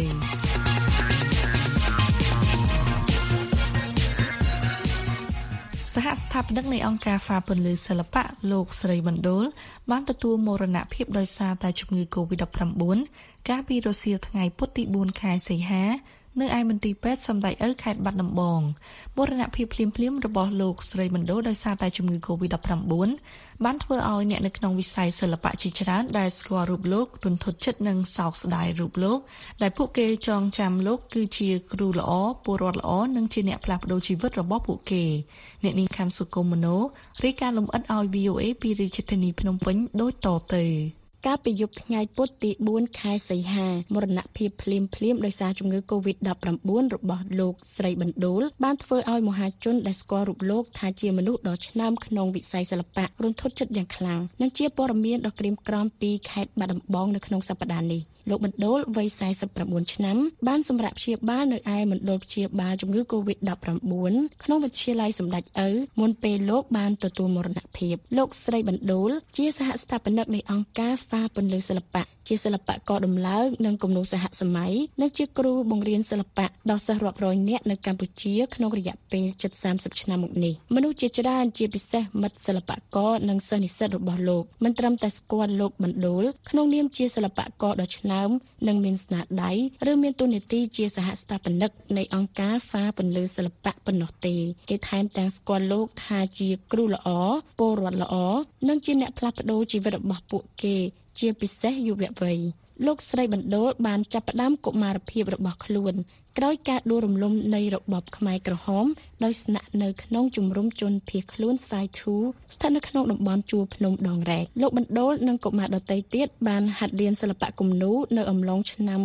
សហស្ថាបនិកនៃអង្គការហ្វាពន្លឺសិល្បៈលោកស្រីបណ្ដូលបានទទួលមរណភាពដោយសារតែជំងឺ COVID-19 កាលពីរសៀលថ្ងៃពុធទី4ខែសីហានៅឯមន្ទីរពេទ្យសំដីឪខេត្តបាត់ដំបងមរណភាពភ្លាមៗរបស់លោកស្រីបណ្ដូលដោយសារតែជំងឺ COVID-19 បានធ្វើឲ្យអ្នកនៅក្នុងវិស័យសិល្បៈជាច្រើនដែលស្គាល់រូបលោករន្ធត់ចិត្តនិងសោកស្ដាយរូបលោកដែលពួកគេចងចាំលោកគឺជាគ្រូល្អពលរដ្ឋល្អនិងជាអ្នកផ្លាស់ប្ដូរជីវិតរបស់ពួកគេអ្នកនាងខាន់សុគមមនោរាយការណ៍លម្អិតឲ្យ VOA ពីរាជធានីភ្នំពេញដូចតទៅកាលពីយប់ថ្ងៃពុធទី4ខែសីហាមរណភាពភ្លាមៗដោយសារជំងឺ COVID-19 របស់លោកស្រីបណ្ដូលបានធ្វើឲ្យមហាជនដែលស្គាល់រូបលោកថាជាមនុស្សដ៏ឆ្នើមក្នុងវិស័យសិល្បៈរន្ធត់ចិត្តយ៉ាងខ្លាំងនិងជាព័ត៌មានដ៏ក្រៀមក្រំពីខេត្តបាត់ដំបងនៅក្នុងសប្តាហ៍នេះលោកបណ្ដូលវ័យ49ឆ្នាំបានសម្រាប់ព្យាបាលនៅឯមណ្ឌលព្យាបាលជំងឺ COVID-19 ក្នុងវិទ្យាល័យសម្ដេចឪមុនពេលលោកបានទទួលមរណភាពលោកស្រីបណ្ដូលជាសហស្ថាបនិកនៃអង្គការហ្វាពន្លឺសិល្បៈជាសិល្បករដំឡើងនិងគំនូរសហសម័យនិងជាគ្រូបង្រៀនសិល្បៈដល់សិស្សរាប់រយនាក់នៅកម្ពុជាក្នុងរយៈពេលជិត30ឆ្នាំមកនេះមនុស្សជាច្រើនជាពិសេសមិត្តសិល្បករនិងសិស្សនិស្សិតរបស់លោកមិនត្រឹមតែស្គាល់លោកបណ្ដូលក្នុងនាមជាសិល្បករដ៏ឆ្នើមនិងមានស្នាដៃឬមានតួនាទីជាសហស្ថាបនិកនៃអង្គការហ្វាពន្លឺសិល្បៈប៉ុណ្ណោះទេគេថែមទាំងស្គាល់លោកថាជាគ្រូល្អពលរដ្ឋល្អនិងជាអ្នកផ្លាស់ប្ដូរជីវិតរបស់ពួកគេជាពិសេសយុវវ័យលោកស្រីបណ្ដូលបានចាប់ផ្ដើមកុមារភាពរបស់ខ្លួនក្រោយការដួលរំលំនៃរបបខ្មែរក្រហមដោយស្នាក់នៅក្នុងជំរំជនភៀសខ្លួនសាយធូស្ថិតនៅក្នុងតំបន់ជួរភ្នំដងរែកលោកបណ្ដូលនិងកុមារដទៃទៀតបានហាត់រៀនសិល្បៈគំនូរនៅអំឡុងឆ្នាំ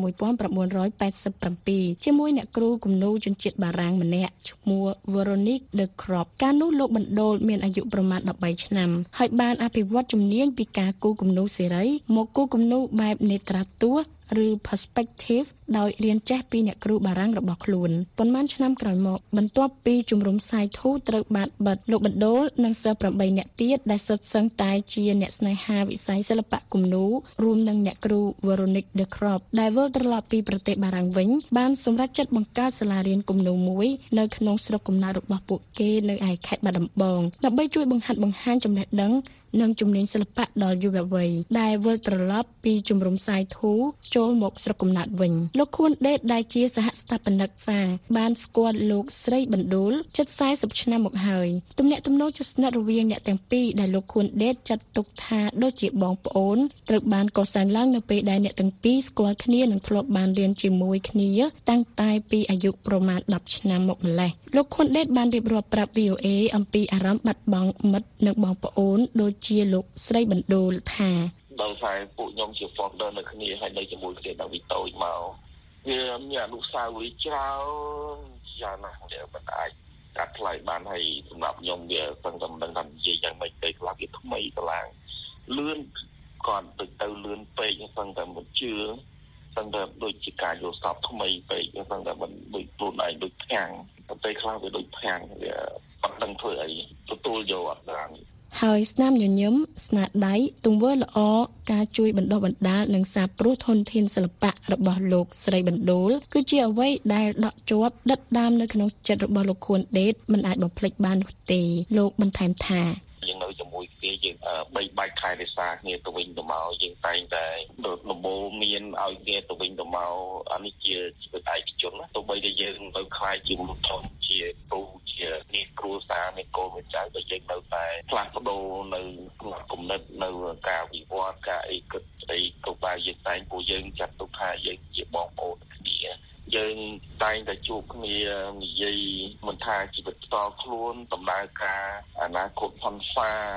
1987ជាមួយអ្នកគ្រូគំនូរជនជាតិបារាំងម្នាក់ឈ្មោះ Veronique de Krop កាលនោះលោកបណ្ដូលមានអាយុប្រមាណ13ឆ្នាំហើយបានអភិវឌ្ឍជំនាញពីការគូរគំនូរសេរីមកគូរគំនូរបែបនេត្រាទស្សន៍ឬ perspective ដោយរៀនចេះពីអ្នកគ្រូបារាំងរបស់ខ្លួនប៉ុន្មានឆ្នាំក្រោយមកបន្ទាប់ពីជំរំសាយធូត្រូវបានបិទលោកបណ្ដូលនិងសិស្ស8នាក់ទៀតដែលសុទ្ធសឹងតែជាអ្នកស្នេហាវិស័យសិល្បៈគំនូររួមនឹងអ្នកគ្រូ Veronique de Krop ដែលវិលត្រឡប់ពីប្រទេសបារាំងវិញបានសម្រេចចិត្តបង្កើតសាលារៀនគំនូរមួយនៅក្នុងស្រុកកំណើតរបស់ពួកគេនៅឯខេត្តបាត់ដំបងដើម្បីជួយបង្ហាត់បង្ហាញចំណេះដឹងនិងជំនាញសិល្បៈដល់យុវវ័យដែលវិលត្រឡប់ពីជំរំសាយធូចូលមកស្រុកកំណើតវិញលោកខួនដេតដែលជាសហស្ថាបនិកហ្វាបានស្គាល់លោកស្រីបណ្ដូលជិត40ឆ្នាំមកហើយទំនាក់ទំនងជិតស្និទ្ធរវាងអ្នកទាំងពីរដែលលោកខួនដេតចាត់ទុកថាដូចជាបងប្អូនត្រូវបានកសាងឡើងនៅពេលដែលអ្នកទាំងពីរស្គាល់គ្នានិងធ្លាប់បានរៀនជាមួយគ្នាតាំងតែពីអាយុប្រមាណ10ឆ្នាំមកម្ល៉េះលោកខួនដេតបានរៀបរាប់ប្រាប់ VOA អំពីអារម្មណ៍បាត់បង់មិត្តនិងបងប្អូនដូចជាលោកស្រីបណ្ដូលថាដល់តែពួកខ្ញុំជា founder នៅគ្នាហើយនៅជាមួយគ្នាតាំងពីតូចមកវាមានអនុស្សាវរីយ៍ច្រើនយ៉ាងណាស់ដែលមិនអាចកាត់ថ្លៃបានហើយសម្រាប់ខ្ញុំវាសឹងតែមិនដឹងថានិយាយយ៉ាងម៉េចទៅខ្លះវាថ្មីកន្លងលឿនគាត់ទៅលឿនពេកសឹងតែមិនជឿសឹងតែដូចជាការយល់សប្តិថ្មីពេកសឹងតែមិនដូចខ្លួនឯងដូចខាំងតែខ្លះវាដូចខាំងវាអត់ដឹងធ្វើអីទទួលយកអត់បានហើយស្នាមញញឹមស្នាដៃទង្វើល្អការជួយបណ្ដុះបណ្ដាលនិងសាព្រោះធនធានសិល្បៈរបស់លោកស្រីបណ្ដូលគឺជាអ្វីដែលដក់ជាប់ដិតដាមនៅក្នុងចិត្តរបស់លោកខួនដេតមិនអាចបំភ្លេចបាននោះទេលោកបន្ថែមថាយើងនៅជាមួយគ្នាយើងបីបាច់ខែរក្សាគ្នាទៅវិញទៅមកយើងតែងតែដំបូលមានឲ្យគ្នាទៅវិញទៅមកអានេះជាជីវិតឯកជនទោះបីតែយើងនៅខ្លាយជាមនុស្សធំជាគ្រូជានេះគ្រួសារមានកូនមានចៅតែយើងនៅតែផ្លាស់ប្ដូរនៅគំនិតនៅការវិវត្តការអីគិតស្ដីក៏បែបយើងតែងពួកយើងចាត់ទុកថាយើងជាបងប្អូនគ្នាយើងតែងតែជួបគ្នានិយាយមិនថាជីវិតផ្ទាល់ខ្លួនដំណើរការអនាគតផនហ្វា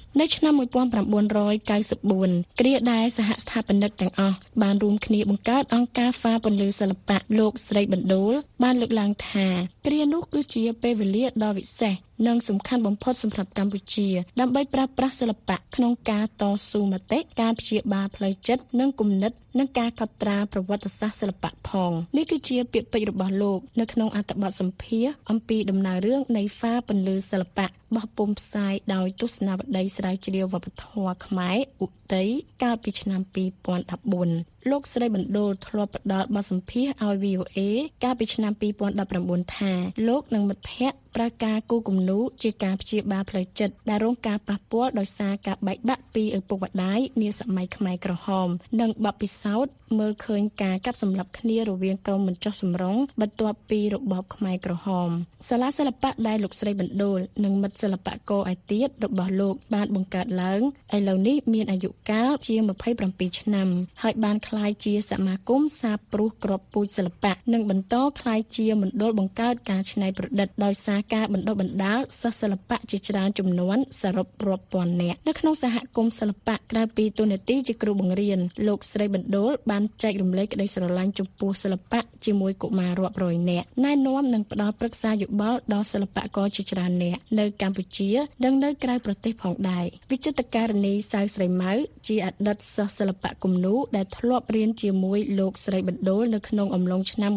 នៅឆ្នាំ1994គ្រាដែលសហស្ថាបនិកទាំងអស់បានរួមគ្នាបង្កើតអង្គការហ្វាពន្លឺសិល្បៈលោកស្រីបណ្ដូលបានលើកឡើងថាគ្រានោះគឺជាពេលវេលាដ៏វិសេសនិងសំខាន់បំផុតសម្រាប់កម្ពុជាដើម្បីប្រើប្រាស់សិល្បៈក្នុងការតស៊ូមតិការព្យាបាលផ្លូវចិត្តនិងគំនិតនិងការកត់ត្រាប្រវត្តិសាស្ត្រសិល្បៈផងនេះគឺជាពាក្យពេចន៍របស់លោកនៅក្នុងអត្ថបទសម្ភាសន៍អំពីដំណើររឿងនៃហ្វាពន្លឺសិល្បៈបោះពុម្ពផ្សាយដោយទស្សនាវដ្តីស្រាវជ្រាវវប្បធម៌ខ្មែរឧតីកាលពីឆ្នាំ2014លោកស្រីបណ្ដូលធ្លាប់ផ្ដល់បទសម្ភាសន៍ឲ្យ VOA កាលពីឆ្នាំ2019ថាលោកនិងមិត្តភ័ក្តិប្រើការគូគំនូជាការព្យាបាលផ្លូវចិត្តដែលរងការប៉ះពាល់ដោយសារការបែកបាក់ពីឪពុកម្ដាយនាសម័យខ្មែរក្រហមនិងបទពិសោធន៍មើលឃើញការកាប់សម្លាប់គ្នារវាងក្រុមមិនចុះសម្រុងបន្ទាប់ពីរបបខ្មែរក្រហមសាលាសិល្បៈដែលលោកស្រីបណ្ដូលនិងមិត្តសិល្បករឯទៀតរបស់លោកបានបង្កើតឡើងឥឡូវនេះមានអាយុកាលជា27ឆ្នាំហើយបានក្លាយជាសមាគមសាបព្រោះគ្រាប់ពូជសិល្បៈនិងបន្តក្លាយជាមណ្ឌលបង្កើតការច្នៃប្រឌិតដោយសារការបណ្ដុះបណ្ដាលសិស្សសិល្បៈជាច្រើនចំនួនសរុបរាប់ពាន់នាក់នៅក្នុងសហគមន៍សិល្បៈក្រៅពីតួនាទីជាគ្រូបង្រៀនលោកស្រីបណ្ដូលបានចែករំលែកក្តីស្រឡាញ់ចំពោះសិល្បៈជាមួយកុមាររាប់រយនាក់ណែនាំនិងផ្ដល់ប្រឹក្សាយោបល់ដល់សិល្បករជាច្រើននាក់នៅកម្ពុជានិងនៅក្រៅប្រទេសផងដែរវិចិត្រការិនីសៅស្រីម៉ៅជាអតីតសិស្សសិល្បៈគំនូដែលធ្លាប់រៀនជាមួយលោកស្រីបណ្ដូលនៅក្នុងអំឡុងឆ្នាំ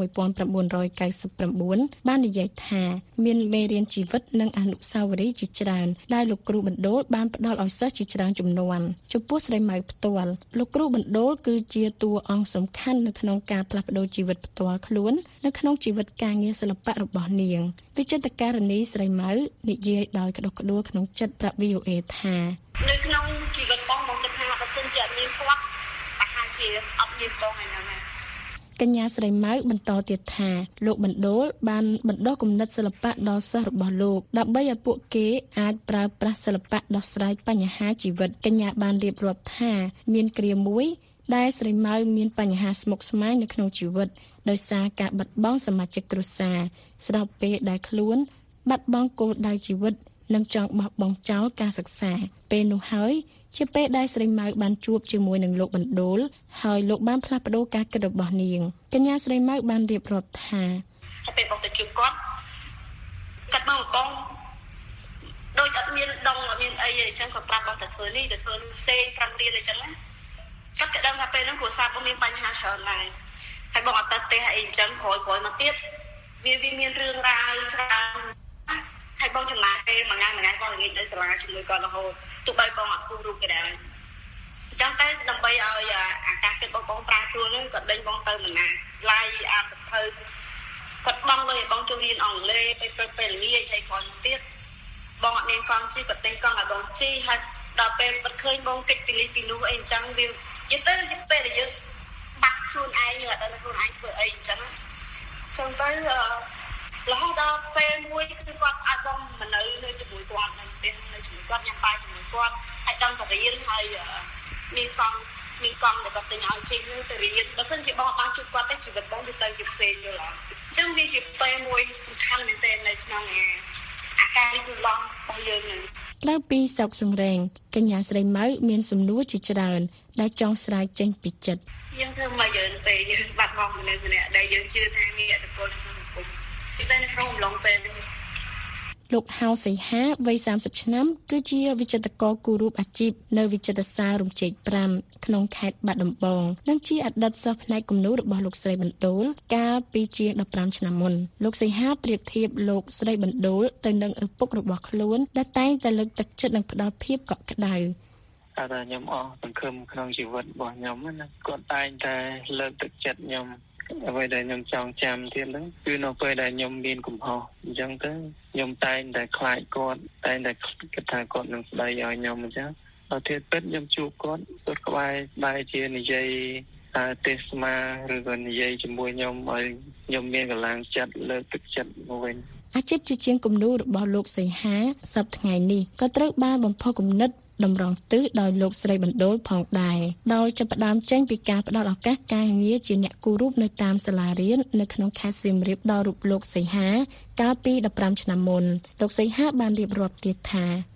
1999បាននិយាយថាមានមេរៀនជីវិតនិងអនុស្សាវរីយ៍ជាច្រើនដែលលោកគ្រូបណ្ដូលបានផ្ដល់ឲ្យសិស្សជាច្រើនជំនាន់ចំពោះស្រីម៉ៅផ្ទាល់លោកគ្រូបណ្ដូលគឺជាតួអង្គសំខាន់នៅក្នុងការផ្លាស់ប្ដូរជីវិតផ្ទាល់ខ្លួននៅក្នុងជីវិតការងារសិល្បៈរបស់នាងវិចិត្រការិនីស្រីម៉ៅនិយាយដោយក្តុកក្តួលក្នុងចិត្តប្រាប់ VOA ថានៅក្នុងជីវិតបងមកថាបើសិនជាអត់មានគាត់ប្រហែលជាអត់មានបងហើយណាកញ្ញាស្រីម៉ៅបន្តទៀតថាលោកបណ្ដូលបានបណ្ដុះគំនិតសិល្បៈដល់សិស្សរបស់លោកដើម្បីឲ្យពួកគេអាចប្រើប្រាស់សិល្បៈដោះស្រាយបញ្ហាជីវិតកញ្ញាបានរៀបរាប់ថាមានគ្រាមួយដែលស្រីម៉ៅមានបញ្ហាស្មុគស្មាញនៅក្នុងជីវិតដោយសារការបាត់បង់សមាជិកគ្រួសារស្របពេលដែលខ្លួនបាត់បង់គោលដៅជីវិតនិងចង់បោះបង់ចោលការសិក្សាពេលនោះហើយជាពេលដែលស្រីម៉ៅបានជួបជាមួយនឹងលោកបណ្ដូលហើយលោកបានផ្លាស់ប្ដូរការគិតរបស់នាងកញ្ញាស្រីម៉ៅបានរៀបរាប់ថាហើយពេលបងទៅជួបគាត់មកបងដូចអត់មានដងអត់មានអីទេអញ្ចឹងគាត់ប្រាប់បងទៅធ្វើនេះទៅធ្វើនោះផ្សេង5រៀនអញ្ចឹងណាគាត់ក៏ដឹងថាពេលហ្នឹងគ្រួសារបងមានបញ្ហាច្រើនដែរហើយបងអត់ទៅផ្ទះអីអញ្ចឹងក្រោយមកទៀតវាមានរឿងរ៉ាវច្រើនហើយបងចំណាយពេលមួយថ្ងៃបងនិយាយនៅសាលាជាមួយគាត់រហូតទោះបីបងអត់គូររូបក៏ដែរអញ្ចឹងតែដើម្បីឲ្យអាការគិតបងប្រាព្រោះហ្នឹងគាត់ដេញបងទៅមិនណាឡាយអានសភៅគាត់បងលើឲ្យបងចូលរៀនអង់គ្លេសពេលល្ងាចហើយគាត់ទៀតបងអត់មានកង់ជិះគាត់ទិញកង់ឲ្យបងជិះហើយដល់ពេលគាត់ឃើញបងកិច្ចពីនេះពីនោះអីអញ្ចឹងវានិយាយទៅពេលដែលយើងបាត់ខ្លួនឯងយើងអត់ដឹងខ្លួនឯងធ្វើអីអញ្ចឹងទៅរហូតដល់ពេលមួយគឺគាត់ឲ្យបងមកនៅជាមួយគាត់នៅផ្ទះនៅជាមួយគាត់ញ៉ាំបាយជាមួយគាត់ហើយដឹងតែរៀនហើយមានកង់ដែលគាត់ទិញឲ្យជិះទៅរៀនបើសិនជាបងអត់បានជួបគាត់ទេជីវិតបងវាទៅជាផ្សេងយល់អត់អញ្ចឹងវាជាពេលមួយសំខាន់មែនទែននៅក្នុងអាការនេះគឺឡងរបស់យើងនឹងក្រៅពីសោកសម្រែងកញ្ញាស្រីម៉ៅមានសំណួរជាច្រើនដែលចង់ស្រាវចេញពីចិត្តយើងធ្វើមកយើងពេលយើងបាត់បង់មនុស្សម្នាក់ដែលយើងជឿថាមានឥទ្ធិពលក្នុងសង្គមពិសេសនៅក្នុងអំឡុងពេលនេះលោកហៅសីហាវ័យ30ឆ្នាំគឺជាវិចិត្រករគូររូបអាជីពនៅវិចិត្រសាលរំជែក5ក្នុងខេត្តបាត់ដំបងនិងជាអតីតសិស្សផ្នែកគំនូររបស់លោកស្រីបណ្ដូលកាលពីជាង15ឆ្នាំមុនលោកសីហាប្រៀបធៀបលោកស្រីបណ្ដូលទៅនឹងឪពុករបស់ខ្លួនដែលតែងតែលើកទឹកចិត្តនិងផ្ដល់ភាពកក់ក្ដៅតែខ្ញុំអស់សង្ឃឹមក្នុងជីវិតរបស់ខ្ញុំណាគាត់តែងតែលើកទឹកចិត្តខ្ញុំអ្វីដែលខ្ញុំចង់ចាំទៀតហ្នឹងគឺនៅពេលដែលខ្ញុំមានកំហុសអញ្ចឹងទៅខ្ញុំតែងតែខ្លាចគាត់តែងតែគិតថាគាត់នឹងស្ដីឲ្យខ្ញុំអញ្ចឹងដល់ទៀតពិតខ្ញុំជួបគាត់ក្បែរបែរជានិយាយទេសស្មាឬក៏និយាយជាមួយខ្ញុំឲ្យខ្ញុំមានកម្លាំងចិត្តលើកទឹកចិត្តមកវិញអាជីពជាជាងគំនូររបស់លោកសីហាសប្តាហ៍ថ្ងៃនេះក៏ត្រូវបានបំផុសគំនិតតម្រង់ទិសដោយលោកស្រីបណ្ដូលផងដែរដោយចាប់ផ្ដើមចេញពីការផ្ដល់ឱកាសការងារជាអ្នកគូររូបនៅតាមសាលារៀននៅក្នុងខេត្តសៀមរាបដល់រូបលោកសីហាកាលពី15ឆ្នាំមុនលោកសីហាបានរៀបរាប់ទៀតថា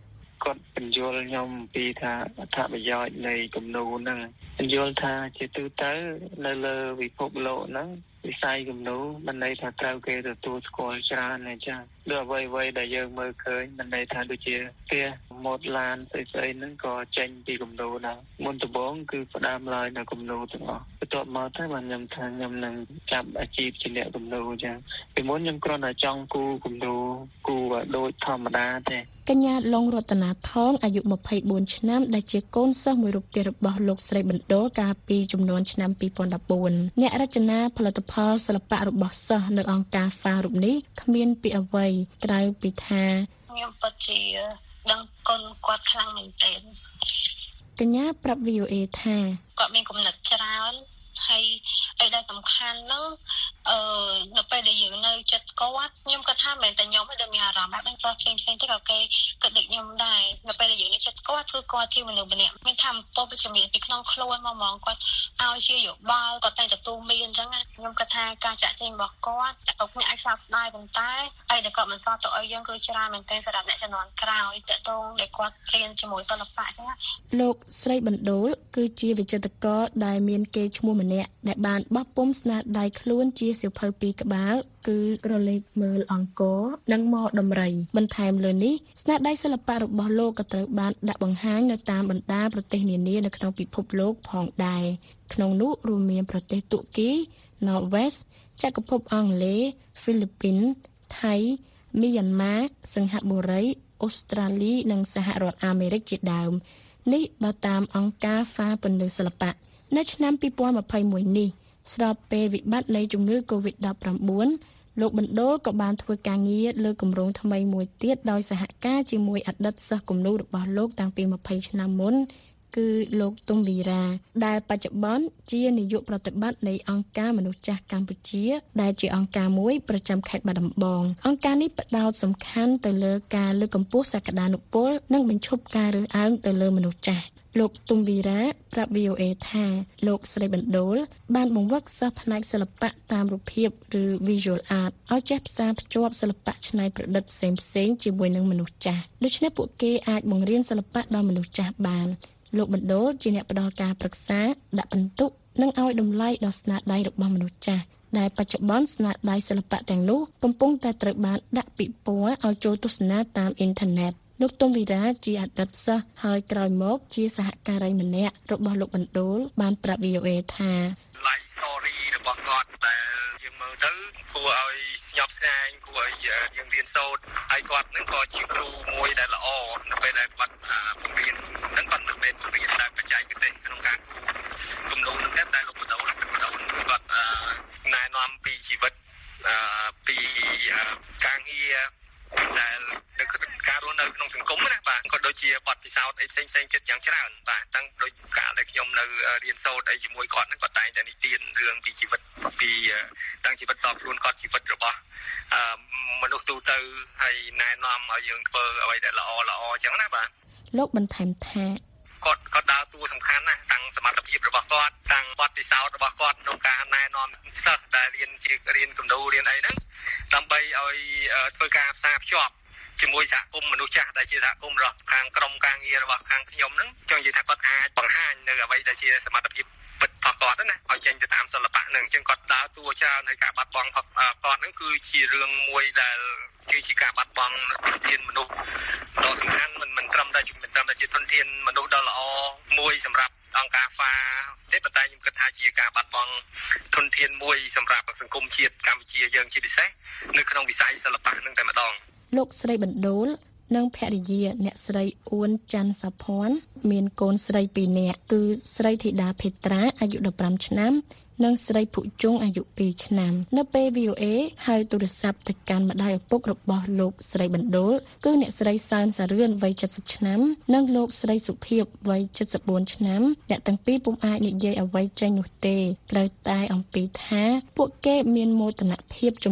គាត់បញ្យល់ខ្ញុំពីថាអត្ថប្រយោជន៍នៃគំនូរហ្នឹងបញ្យល់ថាជាទូទៅនៅលើពិភពលោកហ្នឹងវិស័យគំនូរមិនន័យថាត្រូវគេទទួលស្គាល់ច្រើនទេចាដូចអ្វីៗដែលយើងមើលឃើញមិនន័យថាដូចជាផ្ទះម៉ូតឡានស្អីហ្នឹងក៏ចេញពីគំនូរដែរមុនដំបូងគឺផ្ដើមឡើយនៅគំនូរទាំងអស់បន្ទាប់មកទៅបានខ្ញុំថាខ្ញុំនឹងចាប់អាជីពជាអ្នកគំនូរចាពីមុនខ្ញុំគ្រាន់តែចង់គូគំនូរគូដូចធម្មតាទេកញ្ញាឡុងរតនាថងអាយុ24ឆ្នាំដែលជាកូនសិស្សមួយរូបទៀតរបស់លោកស្រីបណ្ដូលកាលពីចំនួនឆ្នាំ2014អ្នករចនាផលិតផលសិល្បៈរបស់សិស្សនៅអង្គការហ្វារូបនេះគ្មានពីអ្វីក្រៅពីថាខ្ញុំពិតជាដឹងគុណគាត់ខ្លាំងមែនទែនកញ្ញាប្រាប់ VOA ថាគាត់មានគំនិតច្រើនហើយអីដែលសំខាន់នោះនៅពេលដែលយើងនៅចិត្តគាត់ខ្ញុំគាត់ថាមិនតែខ្ញុំទេមានអារម្មណ៍ថាដូចសិស្សផ្សេងៗទៀតក៏គេគិតដូចខ្ញុំដែរនៅពេលដែលយើងនៅចិត្តគាត់គឺគាត់ជាមនុស្សម្នាក់មានធម៌ពុទ្ធវិជ្ជមានពីក្នុងខ្លួនមកហ្មងគាត់ឲ្យជាយោបល់គាត់តែទទួលមានអញ្ចឹងខ្ញុំគាត់ថាការចាក់ចែងរបស់គាត់តែគាត់អាចសោកស្ដាយប៉ុន្តែអីដែលគាត់មិនសល់ទៅឲ្យយើងគឺច្រើនមែនទែនសម្រាប់អ្នកជំនាន់ក្រោយតកតងដែលគាត់រៀនជាមួយសិល្បៈអញ្ចឹងលោកស្រីបណ្ដូលគឺជាវិចិត្រករដែលមានកេរ្តិ៍ឈ្មោះម្នាក់ដែលបានបោះពុម្ពស្នាដៃខ្លួនជាសៀវភៅ2ក្បាលគឺក្រឡេកមើលអង្គរនិងមកដំរីបន្ថែមលើនេះស្នាដៃសិល្បៈរបស់លោកក៏ត្រូវបានដាក់បង្ហាញនៅតាមបណ្ដាប្រទេសនានានៅក្នុងពិភពលោកផងដែរក្នុងនោះរួមមានប្រទេសទូគី Norway ចក្រភពអង់គ្លេស ហ្វីលីពីន ថៃ មីយ៉ាន់ម៉ា សិង្ហបុរី អូស្ត្រាលីនិងសហរដ្ឋអាមេរិកជាដើមនេះបើតាមអង្គការហ្វាពន្លឺសិល្បៈនៅឆ្នាំ2021នេះស្របពេលវិបត្តិនៃជំងឺ COVID-19 លោកបណ្ដូលក៏បានធ្វើការងារលើគម្រោងថ្មីមួយទៀតដោយសហការជាមួយអតីតសិស្សគំនូររបស់លោកតាំងពី20ឆ្នាំមុនគឺលោកទុំវីរ៉ាដែលបច្ចុប្បន្នជានាយកប្រតិបត្តិនៃអង្គការមនុស្សចាស់កម្ពុជាដែលជាអង្គការមួយប្រចាំខេត្តបាត់ដំបងអង្គការនេះផ្ដោតសំខាន់ទៅលើការលើកកម្ពស់សក្តានុពលនិងបញ្ឈប់ការរើសអើងទៅលើមនុស្សចាស់លោកទុំវីរ៉ាប្រាប់ VOA ថាលោកស្រីបណ្ដូលបានបង្វឹកសិស្សផ្នែកសិល្បៈតាមរូបភាពឬ Visual Art ឲ្យចេះផ្សារភ្ជាប់សិល្បៈច្នៃប្រឌិតផ្សេងៗជាមួយនឹងមនុស្សចាស់ដូច្នេះពួកគេអាចបង្រៀនសិល្បៈដល់មនុស្សចាស់បានលោកបណ្ដូលជាអ្នកផ្ដល់ការប្រឹក្សាដាក់ពិន្ទុនិងឲ្យតម្លៃដល់ស្នាដៃរបស់មនុស្សចាស់ដែលបច្ចុប្បន្នស្នាដៃសិល្បៈទាំងនោះកំពុងតែត្រូវបានដាក់ពិព័រណ៍ឲ្យចូលទស្សនាតាមអ៊ីនធឺណិតលោកទុំវីរ៉ាជាអតីតសិស្សហើយក្រោយមកជាសហការីម្នាក់របស់លោកបណ្ដូលបានប្រាប់ VOA ថា Life story របស់គាត់ដែលយើងមើលទៅគួរឲ្យស្ញប់ស្ញែងគួរឲ្យយើងរៀនសូត្រហើយគាត់នឹងក៏ជាគ្រូមួយដែលល្អនៅពេលដែលគាត់បង្រៀននឹងគាត់មិនមែនបង្រៀនតែបច្ចេកទេសក្នុងការគំនូរនឹងទេតែលោកបណ្ដូលគាត់ណែនាំពីជីវិតពីការងារដែលការរស់នៅក្នុងសង្គមណាបាទក៏ដូចជាបទពិសោធន៍អីផ្សេងៗចិត្តយ៉ាងច្រើនបាទតាំងដូចកាលដែលខ្ញុំនៅរៀនសូត្រអីជាមួយគាត់ហ្នឹងគាត់តែងតែនិទានរឿងពីជីវិតពីតាំងជីវិតតខ្លួនគាត់ជីវិតរបស់មនុស្សទូទៅហើយណែនាំឲ្យយើងធ្វើអ្វីដែលល្អអញ្ចឹងណាបាទលោកបន្ថែមថាគាត់ដើរតួសំខាន់ណាស់តាំងសមត្ថភាពរបស់គាត់តាំងបទពិសោធន៍របស់គាត់ក្នុងការណែនាំសិស្សដែលរៀនគំនូររៀនអីហ្នឹងដើម្បីឲ្យធ្វើការផ្សារភ្ជាប់ជាមួយសហគមន៍មនុស្សចាស់ដែលជាសហគមន៍របស់ខាងក្រុមការងាររបស់ខាងខ្ញុំហ្នឹងចង់និយាយថាគាត់អាចបង្ហាញនៅអ្វីដែលជាសមត្ថភាពពិតរបស់គាត់ណាឲ្យចេញទៅតាមសិល្បៈហ្នឹងអញ្ចឹងគាត់ដើរតួច្រើនហើយការបាត់បង់គាត់ហ្នឹងគឺជារឿងមួយដែលជាការបាត់បង់ធនធានមនុស្សដ៏សំខាន់មិនត្រឹមតែជាធនធានមនុស្សដ៏ល្អមួយសម្រាប់អង្គការហ្វាទេប៉ុន្តែខ្ញុំគិតថាជាការបាត់បង់ធនធានមួយសម្រាប់សង្គមជាតិកម្ពុជាយើងជាពិសេសនៅក្នុងវិស័យសិល្បៈហ្នឹងតែម្ដងលោកស្រីបណ្ដូលនិងភរិយាអ្នកស្រីអួនច័ន្ទសាភ័ណ្ឌមានកូនស្រី2នាក់គឺស្រីធីតាភេត្រាអាយុ15ឆ្នាំនិងស្រីភុជុងអាយុ2ឆ្នាំនៅពេល VOA ហៅទូរស័ព្ទទៅកាន់ម្ដាយឪពុករបស់លោកស្រីបណ្ដូលគឺអ្នកស្រីសើនសារឿនវ័យ70ឆ្នាំនិងលោកស្រីសុភាពវ័យ74ឆ្នាំអ្នកទាំងពីរពុំអាចនិយាយអ្វីចេញនោះទេត្រូវតែអំពីថាពួកគេមានមោទនភាពចំពោះ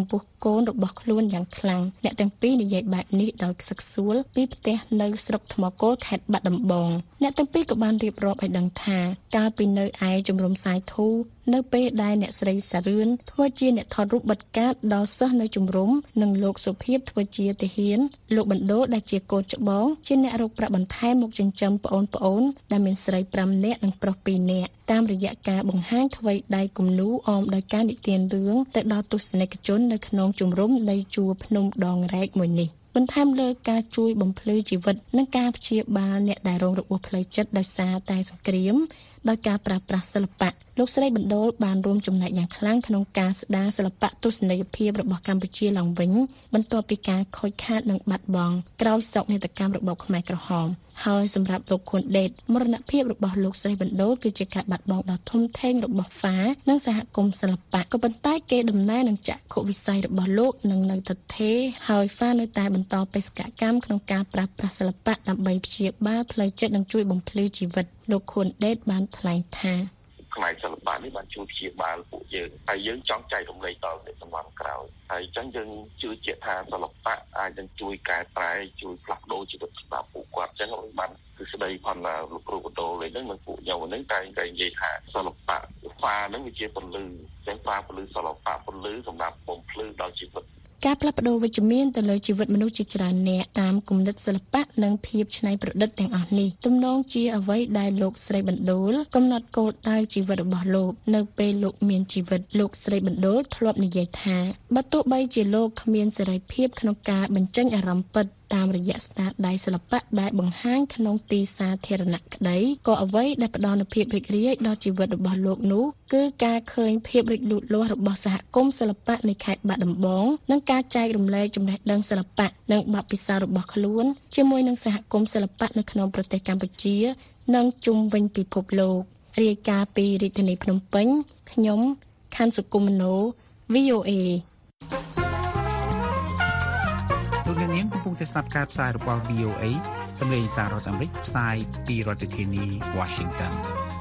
កូនរបស់ខ្លួនយ៉ាងខ្លាំងអ្នកទាំងពីរនិយាយបែបនេះដោយខ្សឹកខ្សួលពីផ្ទះនៅស្រុកថ្មគោលខេត្តបាត់ដំបងអ្នកទាំងពីរក៏បានរៀបរាប់ឲ្យដឹងថាកាលពីនៅឯជំរំសាយធូនៅពេលដែលអ្នកស្រីសារឿនធ្វើជាអ្នកថតរូបបិទកាតដល់សិស្សនៅជំរំនិងលោកសុភាពធ្វើជាទាហានលោកបណ្ដូលដែលជាកូនច្បងជាអ្នករកប្រាក់បន្ថែមមកចិញ្ចឹមប្អូនៗដែលមានស្រី5នាក់និងប្រុស2នាក់តាមរយៈការបង្ហាញថ្វីដៃគំនូអមដោយការនិទានរឿងទៅដល់ទស្សនិកជននៅក្នុងជំរំនៃជួរភ្នំដងរែកមួយនេះបន្ថែមលើការជួយបំភ្លឺជីវិតនិងការព្យាបាលអ្នកដែលរងរបួសផ្លូវចិត្តដោយសារតែសង្គ្រាមដោយការប្រើប្រាស់សិល្បៈលោកស្រីបណ្ដូលបានរួមចំណែកយ៉ាងខ្លាំងក្នុងការស្ដារសិល្បៈទស្សនីយភាពរបស់កម្ពុជាឡើងវិញបន្ទាប់ពីការខូចខាតនិងបាត់បង់ក្រោយសោកនាដកម្មរបបខ្មែរក្រហមហើយសម្រាប់លោកខុនដេតមរណភាពរបស់លោកស្រីបណ្ដូលគឺជាការបាត់បង់ដ៏ធំធេងរបស់ហ្វានិងសហគមន៍សិល្បៈក៏ប៉ុន្តែគេដំណើរនឹងចក្ខុវិស័យរបស់លោកនឹងនៅថិតថេរហើយហ្វានៅតែបន្តបេសកកម្មក្នុងការប្រើប្រាស់សិល្បៈដើម្បីព្យាបាលផ្លូវចិត្តនិងជួយបំភ្លឺជីវិតលោកខុនដេតបានថ្លែងថាផ្នែកសិល្បៈនេះបានជួយព្យាបាលពួកយើងហើយយើងចង់ចែករំលែកដល់អ្នកជំនាន់ក្រោយហើយអញ្ចឹងយើងជឿជាក់ថាសិល្បៈអាចនឹងជួយកែប្រែជួយផ្លាស់ប្ដូរជីវិតរបស់ពួកគាត់អញ្ចឹងបានគឺស្ដីផងលោកគ្រូបណ្ដូលហ្នឹងនិងពួកខ្ញុំហ្នឹងតែនិយាយថាសិល្បៈហ្វាហ្នឹងវាជាពលឺអញ្ចឹងហ្វាពលឺសិល្បៈពលឺសម្រាប់បំភ្លឺដល់ជីវិតការផ្លាស់ប្ដូរវិជ្ជមានទៅលើជីវិតមនុស្សជាច្រើនអ្នកតាមគំនិតសិល្បៈនិងភាពច្នៃប្រឌិតទាំងអស់នេះទំនងជាអ្វីដែលលោកស្រីបណ្ដូលកំណត់គោលដៅជីវិតរបស់លោកនៅពេលលោកមានជីវិតលោកស្រីបណ្ដូលធ្លាប់និយាយថាបើទោះបីជាលោកគ្មានសេរីភាពក្នុងការបញ្ចេញអារម្មណ៍ពិតតាមរយៈស្នាដៃសិល្បៈដែលបង្ហាញក្នុងទីសាធារណៈក្តីក៏អ្វីដែលផ្ដល់នូវភាពរីករាយដល់ជីវិតរបស់លោកនោះគឺការឃើញភាពរីកលូតលាស់របស់សហគមន៍សិល្បៈនៃខេត្តបាត់ដំបងនិងការចែករំលែកចំណេះដឹងសិល្បៈនិងបទពិសោធន៍របស់ខ្លួនជាមួយនឹងសហគមន៍សិល្បៈនៅក្នុងប្រទេសកម្ពុជានិងជុំវិញពិភពលោករាយការណ៍ពីរាជធានីភ្នំពេញខ្ញុំខាន់សុគមនោ VOA លោកអ្នកនាងកំពុងតែស្ដាប់ការផ្សាយរបស់ VOA សម្លេងសាររដ្ឋអាមេរិកផ្សាយពីរដ្ឋធានី Washington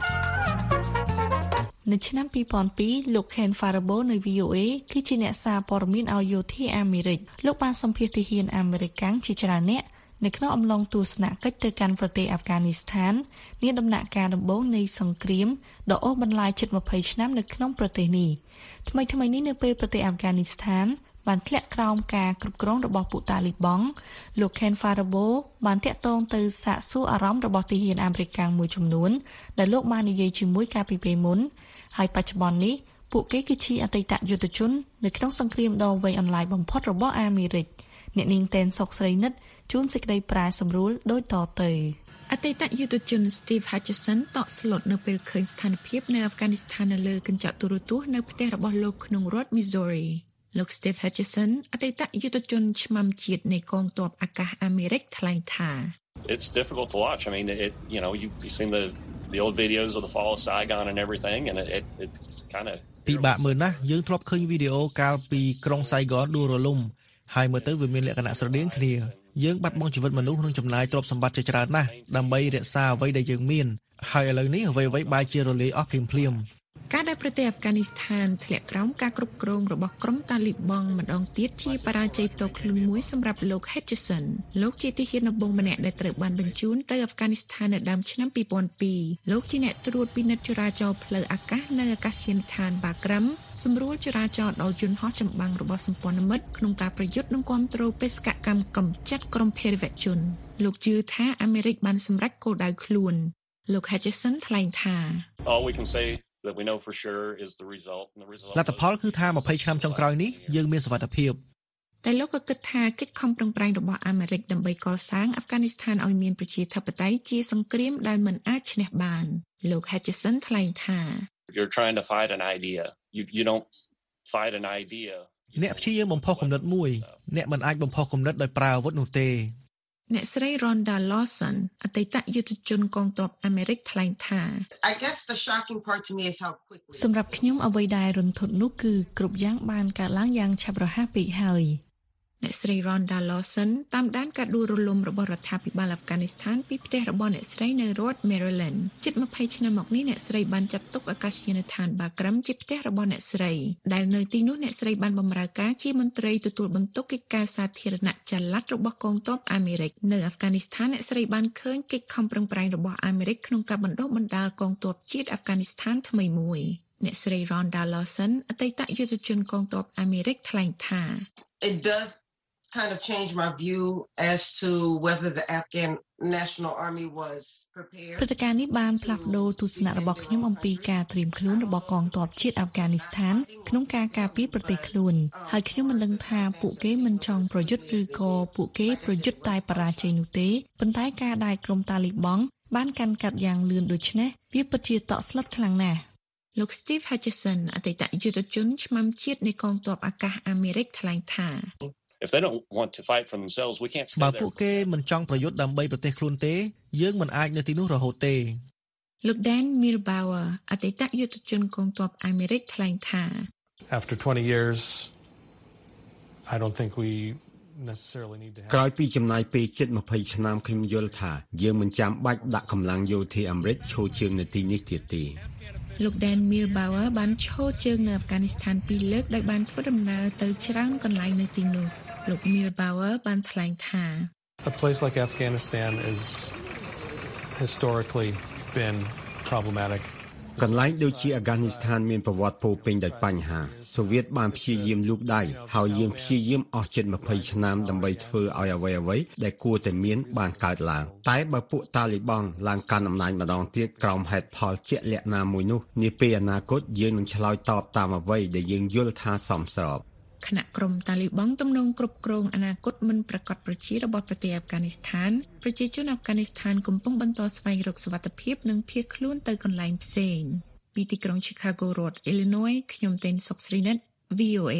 នៅឆ្នាំ2002លោក Ken Farabo នៅ VOA គឺជាអ្នកសារព័ត៌មានឲ្យយោធាអាមេរិកលោកបានសម្ភាសទាហានអាមេរិកជាច្រើនអ្នកនៅក្នុងអំឡុងទស្សនកិច្ចទៅកាន់ប្រទេសអាហ្វហ្គានីស្ថាននាដំណាក់កាលដំបូងនៃសង្គ្រាមដ៏អូសបន្លាយជិត20ឆ្នាំនៅក្នុងប្រទេសនេះថ្មីនេះនៅពេលប្រទេសអាហ្វហ្គានីស្ថានបានធ្លាក់ក្រោមការគ្រប់គ្រងរបស់ពួកតាលីបង់លោក Ken Farabo បានតាក់ទងទៅសាកសួរអារម្មណ៍របស់ទាហានអាមេរិកមួយចំនួនដែលលោកបាននិយាយជាមួយកាលពីពេលមុនហើយបច្ចុប្បន្ននេះពួកគេគឺជាអតីតយុទ្ធជននៅក្នុងសង្គ្រាមដ៏វែងអន្លាយបំផុតរបស់អាមេរិកអ្នកនាងតែនសុកស្រីនិតជួនសេចក្តីប្រែសម្រួលដូចតទៅអតីតយុទ្ធជន Steve Hutchinson តក់ស្លុតនៅពេលឃើញស្ថានភាពនៅអាហ្វហ្គានីស្ថាននៅលើកញ្ចក់ទូរទស្សន៍នៅផ្ទះរបស់លោកក្នុងរដ្ឋ Missouri លោក Steve Hutchinson អតីតយុទ្ធជនឆ្មាំជាតិនៃកងទ័ពអាកាសអាមេរិកថ្លែងថា It's difficult to watch. I mean, you've seen the old videos of the fall of Saigon and everything, and it kind of ពិបាកមើលណាស់យើងធ្លាប់ឃើញវីដេអូកាលពីក្រុង Saigon ដួលរលំហើយមើលទៅវាមានលក្ខណៈស្រដៀងគ្នាយើងបាត់បង់ជីវិតមនុស្សនិងចំណាយទ្រព្យសម្បត្តិជាច្រើនណាស់ដើម្បីរក្សាអ្វីដែលយើងមានហើយឥឡូវនេះអ្វីៗបែរជារលាយអស់ភ្លាមៗការដែលប្រទេសអាហ្វហ្គានីស្ថានធ្លាក់ក្រោមការគ្រប់គ្រងរបស់ក្រុមតាលីបង់ម្ដងទៀតជាបរាជ័យផ្ទាល់ខ្លួនមួយសម្រាប់លោក Hutchinson លោកជាទាហានដំបូងម្នាក់ដែលត្រូវបានបញ្ជូនទៅអាហ្វហ្គានីស្ថាននៅដើមឆ្នាំ2002លោកជាអ្នកត្រួតពិនិត្យចរាចរណ៍ផ្លូវអាកាសនៅអាកាសយានដ្ឋានបាក្រាំសម្រួលចរាចរណ៍ដល់យន្តហោះចម្បាំងរបស់សម្ព័ន្ធមិត្តក្នុងការប្រយុទ្ធនឹងគ្រប់គ្រងបេសកកម្មកម្ចាត់ក្រុមភេរវជនលោកជឿថាអាមេរិកបានសម្រេចគោលដៅខ្លួនលោក Hutchinson ថ្លែងថា all we can say that we know for sure is the result and the result លទ្ធផលគឺថា20ឆ្នាំចុងក្រោយនេះយើងមានសុវត្ថិភាពតែលោកក៏គិតថាកិច្ចខំប្រឹងប្រែងរបស់អាមេរិកដើម្បីកសាងអាហ្វហ្គានីស្ថានឲ្យមានប្រជាធិបតេយ្យជាសង្គ្រាមដែលមិនអាចឈ្នះបានលោក Hutchinson ថ្លែងថា You're trying to fight an idea you don't fight an idea អ្នកព្យាយាមបំផុសគំនិតមួយអ្នកមិនអាចបំផុសគំនិតដោយប្រើអាវុធនោះទេអ្នកស្រី Ronda Lawson អតីតយុទ្ធជនកងទ័ពអាមេរិកថ្លែងថា I guess the shocking part to me is how quickly សម្រាប់ខ្ញុំអ្វីដែលរន្ធត់នោះគឺគ្រប់យ៉ាងបានកើតឡើងយ៉ាងឆាប់រហ័សពេកហើយអ្នកស្រី Rhonda Lawson តាមដានការដួលរលំរបស់រដ្ឋាភិបាលអាហ្វហ្គានីស្ថានពីផ្ទះរបស់អ្នកស្រីនៅរដ្ឋ Maryland ជិត20ឆ្នាំមកនេះអ្នកស្រីបានចាត់ទុកអាកាសយានដ្ឋាន Bagram ជាផ្ទះរបស់អ្នកស្រីដែលនៅទីនោះអ្នកស្រីបានបម្រើការជាមន្ត្រីទទួលបន្ទុកកិច្ចការសាធារណៈចល័តរបស់កងទ័ពអាមេរិកនៅអាហ្វហ្គានីស្ថានអ្នកស្រីបានឃើញកិច្ចខំប្រឹងប្រែងរបស់អាមេរិកក្នុងការបណ្ដុះបណ្ដាលកងទ័ពជាតិអាហ្វហ្គានីស្ថានថ្មីមួយអ្នកស្រី Rhonda Lawson អតីតយុទ្ធជនកងទ័ពអាមេរិកថ្លែងថា It does kind of change my view as to whether the Afghan National Army was prepared. ព្រឹត្តិការណ៍នេះបានផ្លាស់ប្ដូរទស្សនៈរបស់ខ្ញុំអំពីការត្រៀមខ្លួនរបស់កងទ័ពជាតិអាហ្វហ្គានីស្ថានក្នុងការការពារប្រទេសខ្លួនហើយខ្ញុំមិនដឹងថាពួកគេមិនចង់ប្រយុទ្ធឬក៏ពួកគេប្រយុទ្ធតែបរាជ័យនោះទេប៉ុន្តែការដែលក្រុមតាលីបង់បានកាន់កាប់យ៉ាងលឿនដូចនេះវាពិតជាតក់ស្លុតខ្លាំងណាស់លោក Steve Hutchison អតីតយុទ្ធជនឆ្មាំជាតិនៃកងទ័ពអាកាសអាមេរិកថ្លែងថា If they don't want to fight for themselves, we can't stay there. បើពួកគេមិនចង់ប្រយុទ្ធដើម្បីប្រទេសខ្លួនទេយើងមិនអាចនៅទីនោះរហូតទេលោក Dan Milbauer អតីតយុទ្ធជនកងទ័ពអាមេរិកថ្លែងថា After 20 years I don't think we necessarily need to have ក្រោយពីចំណាយពេលជិត20ឆ្នាំខ្ញុំយល់ថាយើងមិនចាំបាច់ដាក់កម្លាំងយោធាអាមេរិកឈរជើងនៅទីនេះទៀតទេលោក Dan Milbauer បានឈរជើងនៅអាហ្វហ្គានីស្ថាន2លើកដោយបានធ្វើដំណើរទៅច្រើនកន្លែងនៅទីនោះលោក Milbauer បានថ្លែងថា A place like Afghanistan is historically been problematic កន្លែងដូចជាអាហ្គានីស្ថានមានប្រវត្តិពោពេញដោយបញ្ហាសូវៀតបានព្យាយាមលូកដៃហើយយើងព្យាយាមអស់ជិត20ឆ្នាំដើម្បីធ្វើឲ្យអ្វីៗដែលគួរតែមានបានកើតឡើងតែបើពួកតាលីបង់ឡើងកាន់អំណាចម្ដងទៀតក្រោមហេតុផលជាក់លាក់ណាមួយនោះនាពេលអនាគតយើងនឹងឆ្លើយតបតាមអ្វីដែលយើងយល់ថាសមស្របគណៈក្រុមតាលីបង់ទំនងគ្រប់គ្រងអនាគតមិនប្រកបប្រជារបស់ប្រទេសអាហ្វហ្គានីស្ថានប្រជាជនអាហ្វហ្គានីស្ថានកំពុងបន្តស្វែងរកសុវត្ថិភាពនិងភៀសខ្លួនទៅកន្លែងផ្សេងពីទីក្រុង Chicago រដ្ឋ Illinois ខ្ញុំតេនសុកស្រីនិត VOA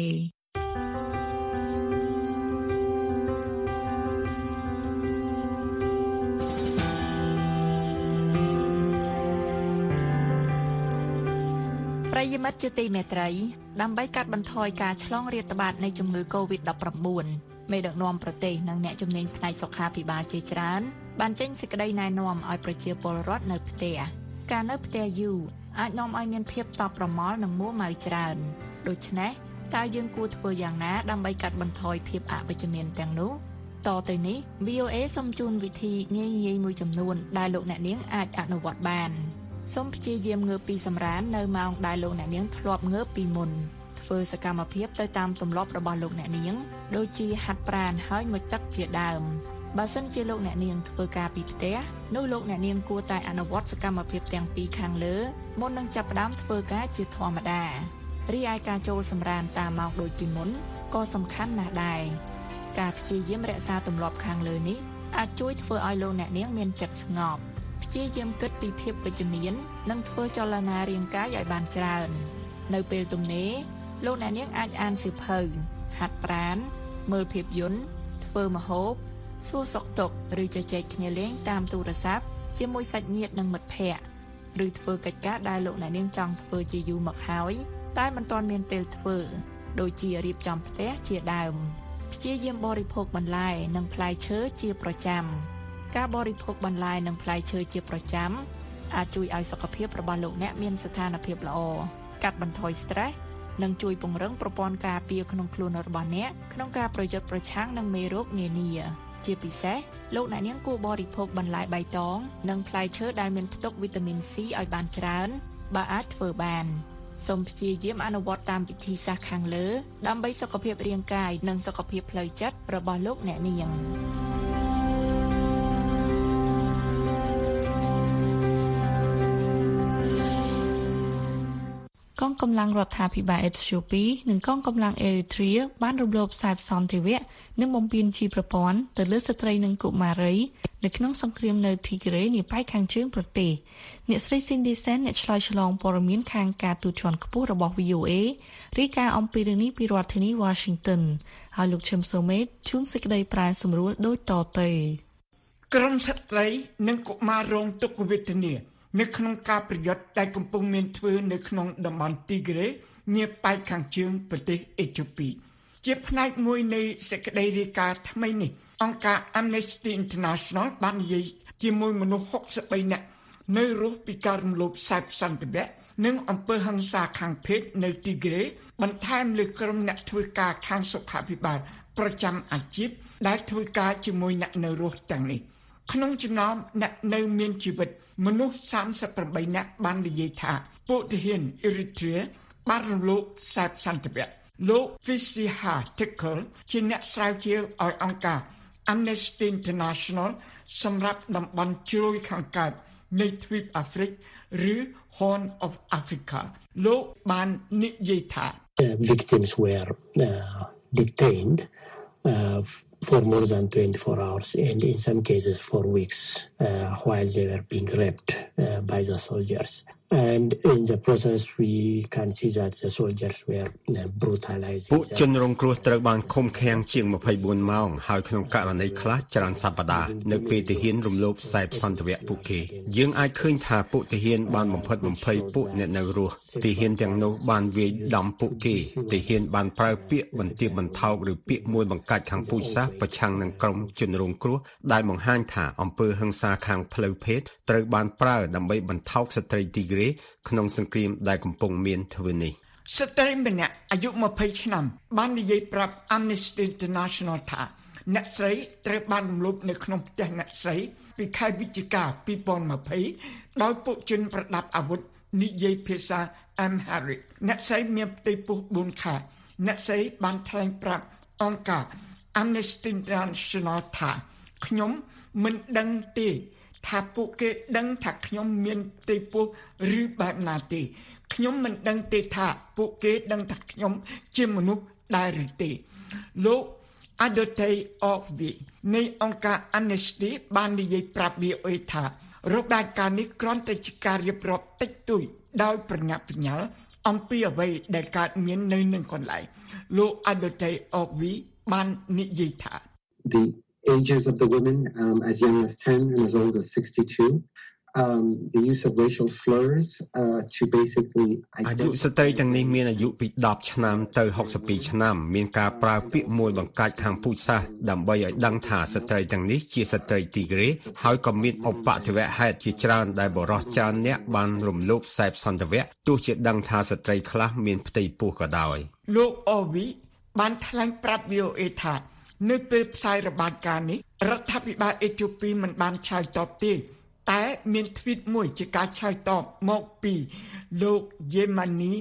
ប្រិយមិត្តជាទីមេត្រីដើម្បីកាត់បន្ថយការឆ្លងរាតត្បាតនៃជំងឺ Covid-19 មេដឹកនាំប្រទេសនិងអ្នកជំនាញផ្នែកសុខាភិបាលជាច្រើនបានចេញសេចក្តីណែនាំឲ្យប្រជាពលរដ្ឋនៅផ្ទះការនៅផ្ទះយូរអាចនាំឲ្យមានភាពតប់ប្រមល់និងមួម៉ៅច្រើនដូច្នេះតើយើងគួរធ្វើយ៉ាងណាដើម្បីកាត់បន្ថយភាពអវិជ្ជមានទាំងនោះតទៅនេះ VOA សូមជូនវិធីងាយៗមួយចំនួនដែលលោកអ្នកនាងអាចអនុវត្តបានសូមព្យាយាមងើបពីសម្រាននៅម៉ោងដែលលោកអ្នកនាងធ្លាប់ងើបពីមុនធ្វើសកម្មភាពទៅតាមទម្លាប់របស់លោកអ្នកនាងដូចជាហាត់ប្រាណហើយងូតទឹកជាដើមបើសិនជាលោកអ្នកនាងធ្វើការពីផ្ទះនោះលោកអ្នកនាងគួរតែអនុវត្តសកម្មភាពទាំងពីរខាងលើមុននឹងចាប់ផ្ដើមធ្វើការជាធម្មតារីឯការចូលសម្រានតាមម៉ោងដូចពីមុនក៏សំខាន់ណាស់ដែរការព្យាយាមរក្សាទម្លាប់ខាងលើនេះអាចជួយធ្វើឲ្យលោកអ្នកនាងមានចិត្តស្ងប់ព្យាយាមគិតពីភាពវិជ្ជមាននិងធ្វើចលនារាងកាយឲ្យបានច្រើននៅពេលទំនេរលោកអ្នកនាងអាចអានសៀវភៅហាត់ប្រាណមើលភាពយន្តធ្វើម្ហូបសួរសុខទុក្ខឬជជែកគ្នាលេងតាមទូរស័ព្ទជាមួយសាច់ញាតិនិងមិត្តភ័ក្តិឬធ្វើកិច្ចការដែលលោកអ្នកនាងចង់ធ្វើជាយូរមកហើយតែមិនទាន់មានពេលធ្វើដូចជារៀបចំផ្ទះជាដើមព្យាយាមបរិភោគបន្លែនិងផ្លែឈើជាប្រចាំការបរិភោគបន្លែនិងផ្លែឈើជាប្រចាំអាចជួយឲ្យសុខភាពរបស់លោកអ្នកមានស្ថានភាពល្អកាត់បន្ថយ stress និងជួយពង្រឹងប្រព័ន្ធការពារក្នុងខ្លួនរបស់អ្នកក្នុងការប្រយុទ្ធប្រឆាំងនឹងមេរោគនានាជាពិសេសលោកអ្នកនាងគួរបរិភោគបន្លែបៃតងនិងផ្លែឈើដែលមានផ្ទុកវីតាមីន C ឲ្យបានច្រើនបើអាចធ្វើបានសូមព្យាយាមអនុវត្តតាមវិធីសាស្ត្រខាងលើដើម្បីសុខភាពរាងកាយនិងសុខភាពផ្លូវចិត្តរបស់លោកអ្នកនាងកងកម្លាំងរដ្ឋាភិបាលអេត្យូពីនិងកងកម្លាំងអេរីត្រាបានរំលោភខ្សែសន្តិវៈនិងបំពានជីវប្រព័ន្ធទៅលើស្ត្រីនិងកុមារីនៅក្នុងសង្គ្រាមនៅធីក្រេនាប៉ែកខាងជើងប្រទេសអ្នកស្រី Cindy Sen អ្នកឆ្លើយឆ្លងព័ត៌មានខាងការទូតជាន់ខ្ពស់របស់ VOA រាយការណ៍អំពីរឿងនេះពីរដ្ឋធានី Washington ហើយលោកឈឹមសូមេតជួនសេចក្តីប្រាយសម្រួលដូចតទៅក្រុមស្ត្រីនិងកុមាររងទុក្ខវេទនានៅក្នុងការប្រយុទ្ធដែលកំពុងមានធ្វើនៅក្នុងតំបន់ទីក្រេនាប៉ែកខាងជើងប្រទេសអេត្យូពីជាផ្នែកមួយនៃសេចក្តីរាយការណ៍ថ្មីនេះអង្គការ Amnesty International បាននិយាយជាមួយមនុស្ស63នាក់នៅរស់ពីការរំលោភសេពសន្តិវៈនិងអំពើហិង្សាខាងភេទនៅទីក្រេបន្ថែមលើក្រុមអ្នកធ្វើការខាងសុខាភិបាលប្រចាំអាជីពដែលធ្វើការជាមួយអ្នកនៅរស់ទាំងនេះក្នុងចំណោមអ្នកនៅមានជីវិតមនុស្ស38នាក់បាននិយាយថាពួកទាហានអ៊ីរីត្រាបានរំលោភសេពសន្តិវៈលោក Fisiha Tekel ជាអ្នកស្រាវជ្រាវឲ្យអង្គការ Amnesty International សម្រាប់តំបន់ជ្រោយខាងកើតនៃទ្វីបអាហ្វ្រិកឬ Horn of Africa លោកបាននិយាយថា victims were detained for more than 24 hours and in some cases for weeks while they were being raped by the soldiers. And in the process we can see that the soldiers were brutalizing. ពួកជនរងគ្រោះត្រូវបានឃុំឃាំងជាង24ម៉ោងហើយក្នុងករណីខ្លះច្រើនសប្តាហ៍នៅពេលទាហានរំលោភសេពសន្តិវៈពួកគេយើងអាចឃើញថាពួកទាហានបានបំផិតបំភ័យពួកអ្នកនៅរស់ទាហានទាំងនោះបានវាយដំពួកគេទាហានបានប្រើពាក្យបន្ទាបបន្ថោកឬពាក្យមួយបង្កាច់ខាងពូជសាសន៍ប្រឆាំងនឹងក្រុមជនរងគ្រោះដែលបង្ហាញថាអំពើហិង្សាខាងផ្លូវភេទត្រូវបានប្រើដើម្បីបន្ថោកស្ត្រីទីក្រេក្នុងសង្គ្រាមដែលកំពុងមានធ្វើនេះស្ត្រីម្នាក់អាយុ20ឆ្នាំបាននិយាយប្រាប់ Amnesty International ថាអ្នកស្រីត្រូវបានរំលោភនៅក្នុងផ្ទះអ្នកស្រីពីខែវិច្ឆិកា2020ដោយពួកជនប្រដាប់អាវុធនិយាយភាសា Amharic អ្នកស្រីមានផ្ទៃពោះ4ខែអ្នកស្រីបានថ្លែងប្រាប់អង្គការ Amnesty International ថាខ្ញុំមិនដឹងទេថាពួកគេដឹងថាខ្ញុំមានផ្ទៃពោះឬបែបណាទេខ្ញុំមិនដឹងទេថាពួកគេដឹងថាខ្ញុំជាមនុស្សដែរឬទេលោក Adote Ogvi នៃអង្គការ Amnesty បាននិយាយប្រាប់ VOA ថារបាយការណ៍នេះគ្រាន់តែជាការរៀបរាប់តិចតួចដោយប្រញាប់ប្រញាល់អំពីអ្វីដែលកើតមាននៅនឹងកន្លែងលោក Adote Ogvi បាននិយាយថា The ages of the women as young as 10 and as old as 62 the use of racial slurs to basically អាយុស្ត្រីទាំងនេះមានអាយុពី10ឆ្នាំទៅ62ឆ្នាំមានការប្រើពាក្យមួយបង្កាច់ខាងពូជសាសន៍ដើម្បីឲ្យដឹងថាស្ត្រីទាំងនេះជាស្ត្រីទីក្រេហើយក៏មានឧបទ្ទវហេតុជាច្រើនដែលបរិសុទ្ធច្រើនអ្នកបានរំលោភសេពសន្តិវៈទោះជាដឹងថាស្ត្រីខ្លះមានផ្ទៃពោះក៏ដោយលោក Ovi បានថ្លែងប្រាប់ VOA ថានៅពេលផ្សាយរបាយការណ៍នេះរដ្ឋាភិបាលអេត្យូពីមិនបានឆ្លើយតបទេតែមានទ្វីតមួយជាការឆ្លើយតបមកពីលោក Yemani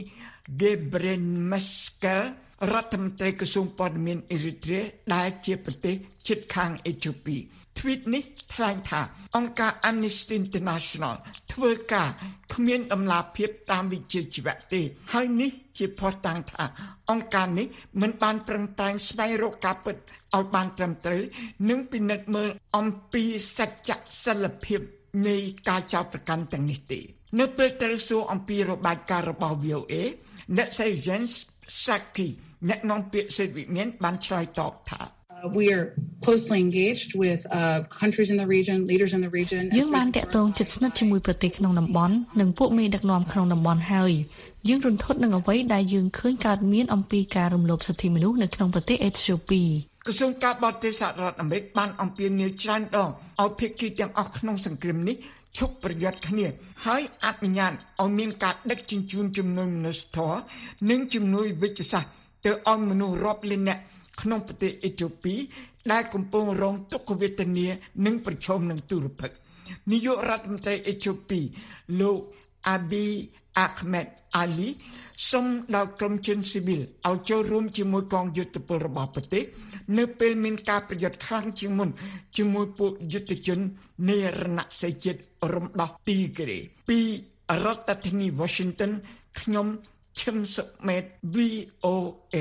Gebremeskel រដ្ឋមន្ត្រីក្រសួងព័ត៌មានអ៊ីរីត្រាដែលជាប្រទេសជិតខាងអេត្យូពីទ្វីតនេះថ្លែងថាអង្គការ Amnesty International ធ្វើការគ្មានដំណាភៀបតាមវិជ្ជាជីវៈទេហើយនេះជាភស្តុតាងថាអង្គការនេះមិនបានប្រឹងប្រែងស្វែងរកការពិតឲ្យបានត្រឹមត្រូវនិងពិនិត្យមើលអំពីសច្ចសិលភាពនៃការចោទប្រកាន់ទាំងនេះទេនៅពេលត្រូវសួរអំពីរបាយការណ៍របស់ VOA អ្នកស្រី Jens Saki អ្នកនាំពាក្យសិទ្ធិវិមានបានឆ្លើយតបថា We are closely engaged with countries in the region, leaders in the region. យើងបានតាក់ទងជិតស្និទ្ធជាមួយប្រទេសក្នុងតំបន់និងពួកមេដឹកនាំក្នុងតំបន់ហើយយើងរន្ធត់នឹងអ្វីដែលយើងឃើញកើតមានអំពីការរំលោភសិទ្ធិមនុស្សនៅក្នុងប្រទេសអេត្យូពីក្រសួងការបរទេសសហរដ្ឋអាមេរិកបានអំពាវនាវច្រើនដងឲ្យភាគីទាំងអស់ក្នុងសង្គ្រាមនេះឈប់ប្រយុទ្ធគ្នាហើយអនុញ្ញាតឲ្យមានការដឹកជញ្ជូនជំនួយមនុស្សធម៌និងជំនួយវិទ្យាសាស្ត្រទៅឲ្យមនុស្សរាប់លាននាក់ក្នុងប្រទេសអេត្យូពីដែលកំពុងរងទុក្ខវេទនានិងប្រឈមនឹងទុរភិក្សនាយករដ្ឋមន្ត្រីអេត្យូពីលោក Abiy Ahmed Ali សូមដល់ក្រុមជនស៊ីវិលឲ្យចូលរួមជាមួយកងយុទ្ធពលរបស់ប្រទេសនៅពេលមានការប្រយុទ្ធខ្លាំងជាងមុនជាមួយពួកយុទ្ធជននៃរណសិរ្សជាតិរំដោះទីក្រេពីរដ្ឋធានី Washington ខ្ញុំឈឹមសុមេត VOA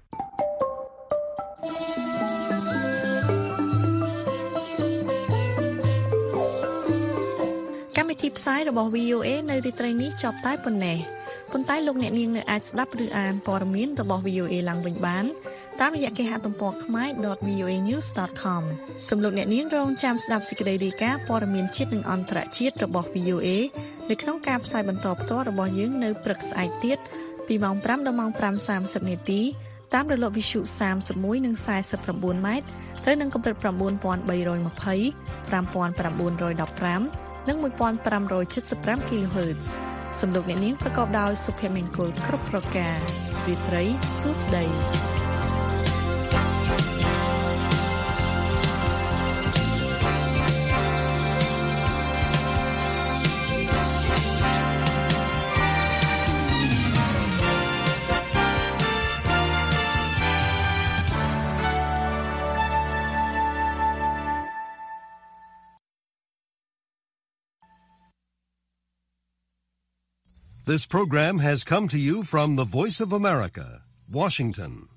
កម្មវិធីផ្សាយរបស់ VOA នៅរាត្រីនេះចប់តែប៉ុណ្ណេះប៉ុន្តែលោកអ្នកនាងនៅអាចស្ដាប់ឬអានព័ត៌មានរបស់ VOA ឡើងវិញបានតាមរយៈគេហទំព័រ khmer.voanews.com សូមលោកអ្នកនាងរងចាំស្ដាប់សេចក្តីរាយការណ៍ព័ត៌មានជាតិនិងអន្តរជាតិរបស់ VOA នៅក្នុងការផ្សាយបន្តផ្ទាល់របស់យើងនៅព្រឹកស្អែកទៀតពីម៉ោង 5 ដល់ម៉ោង 5:30 នាទីតាមរលកវិទ្យុ31និង49ម៉ែត្រទៅនឹងកម្រិត 9320 5915 និង 1575 kHz សំឡេងអ្នកនាងប្រកបដោយសុភមង្គលគ្រប់ប្រការរាត្រីសួស្តី This program has come to you from the Voice of America, Washington.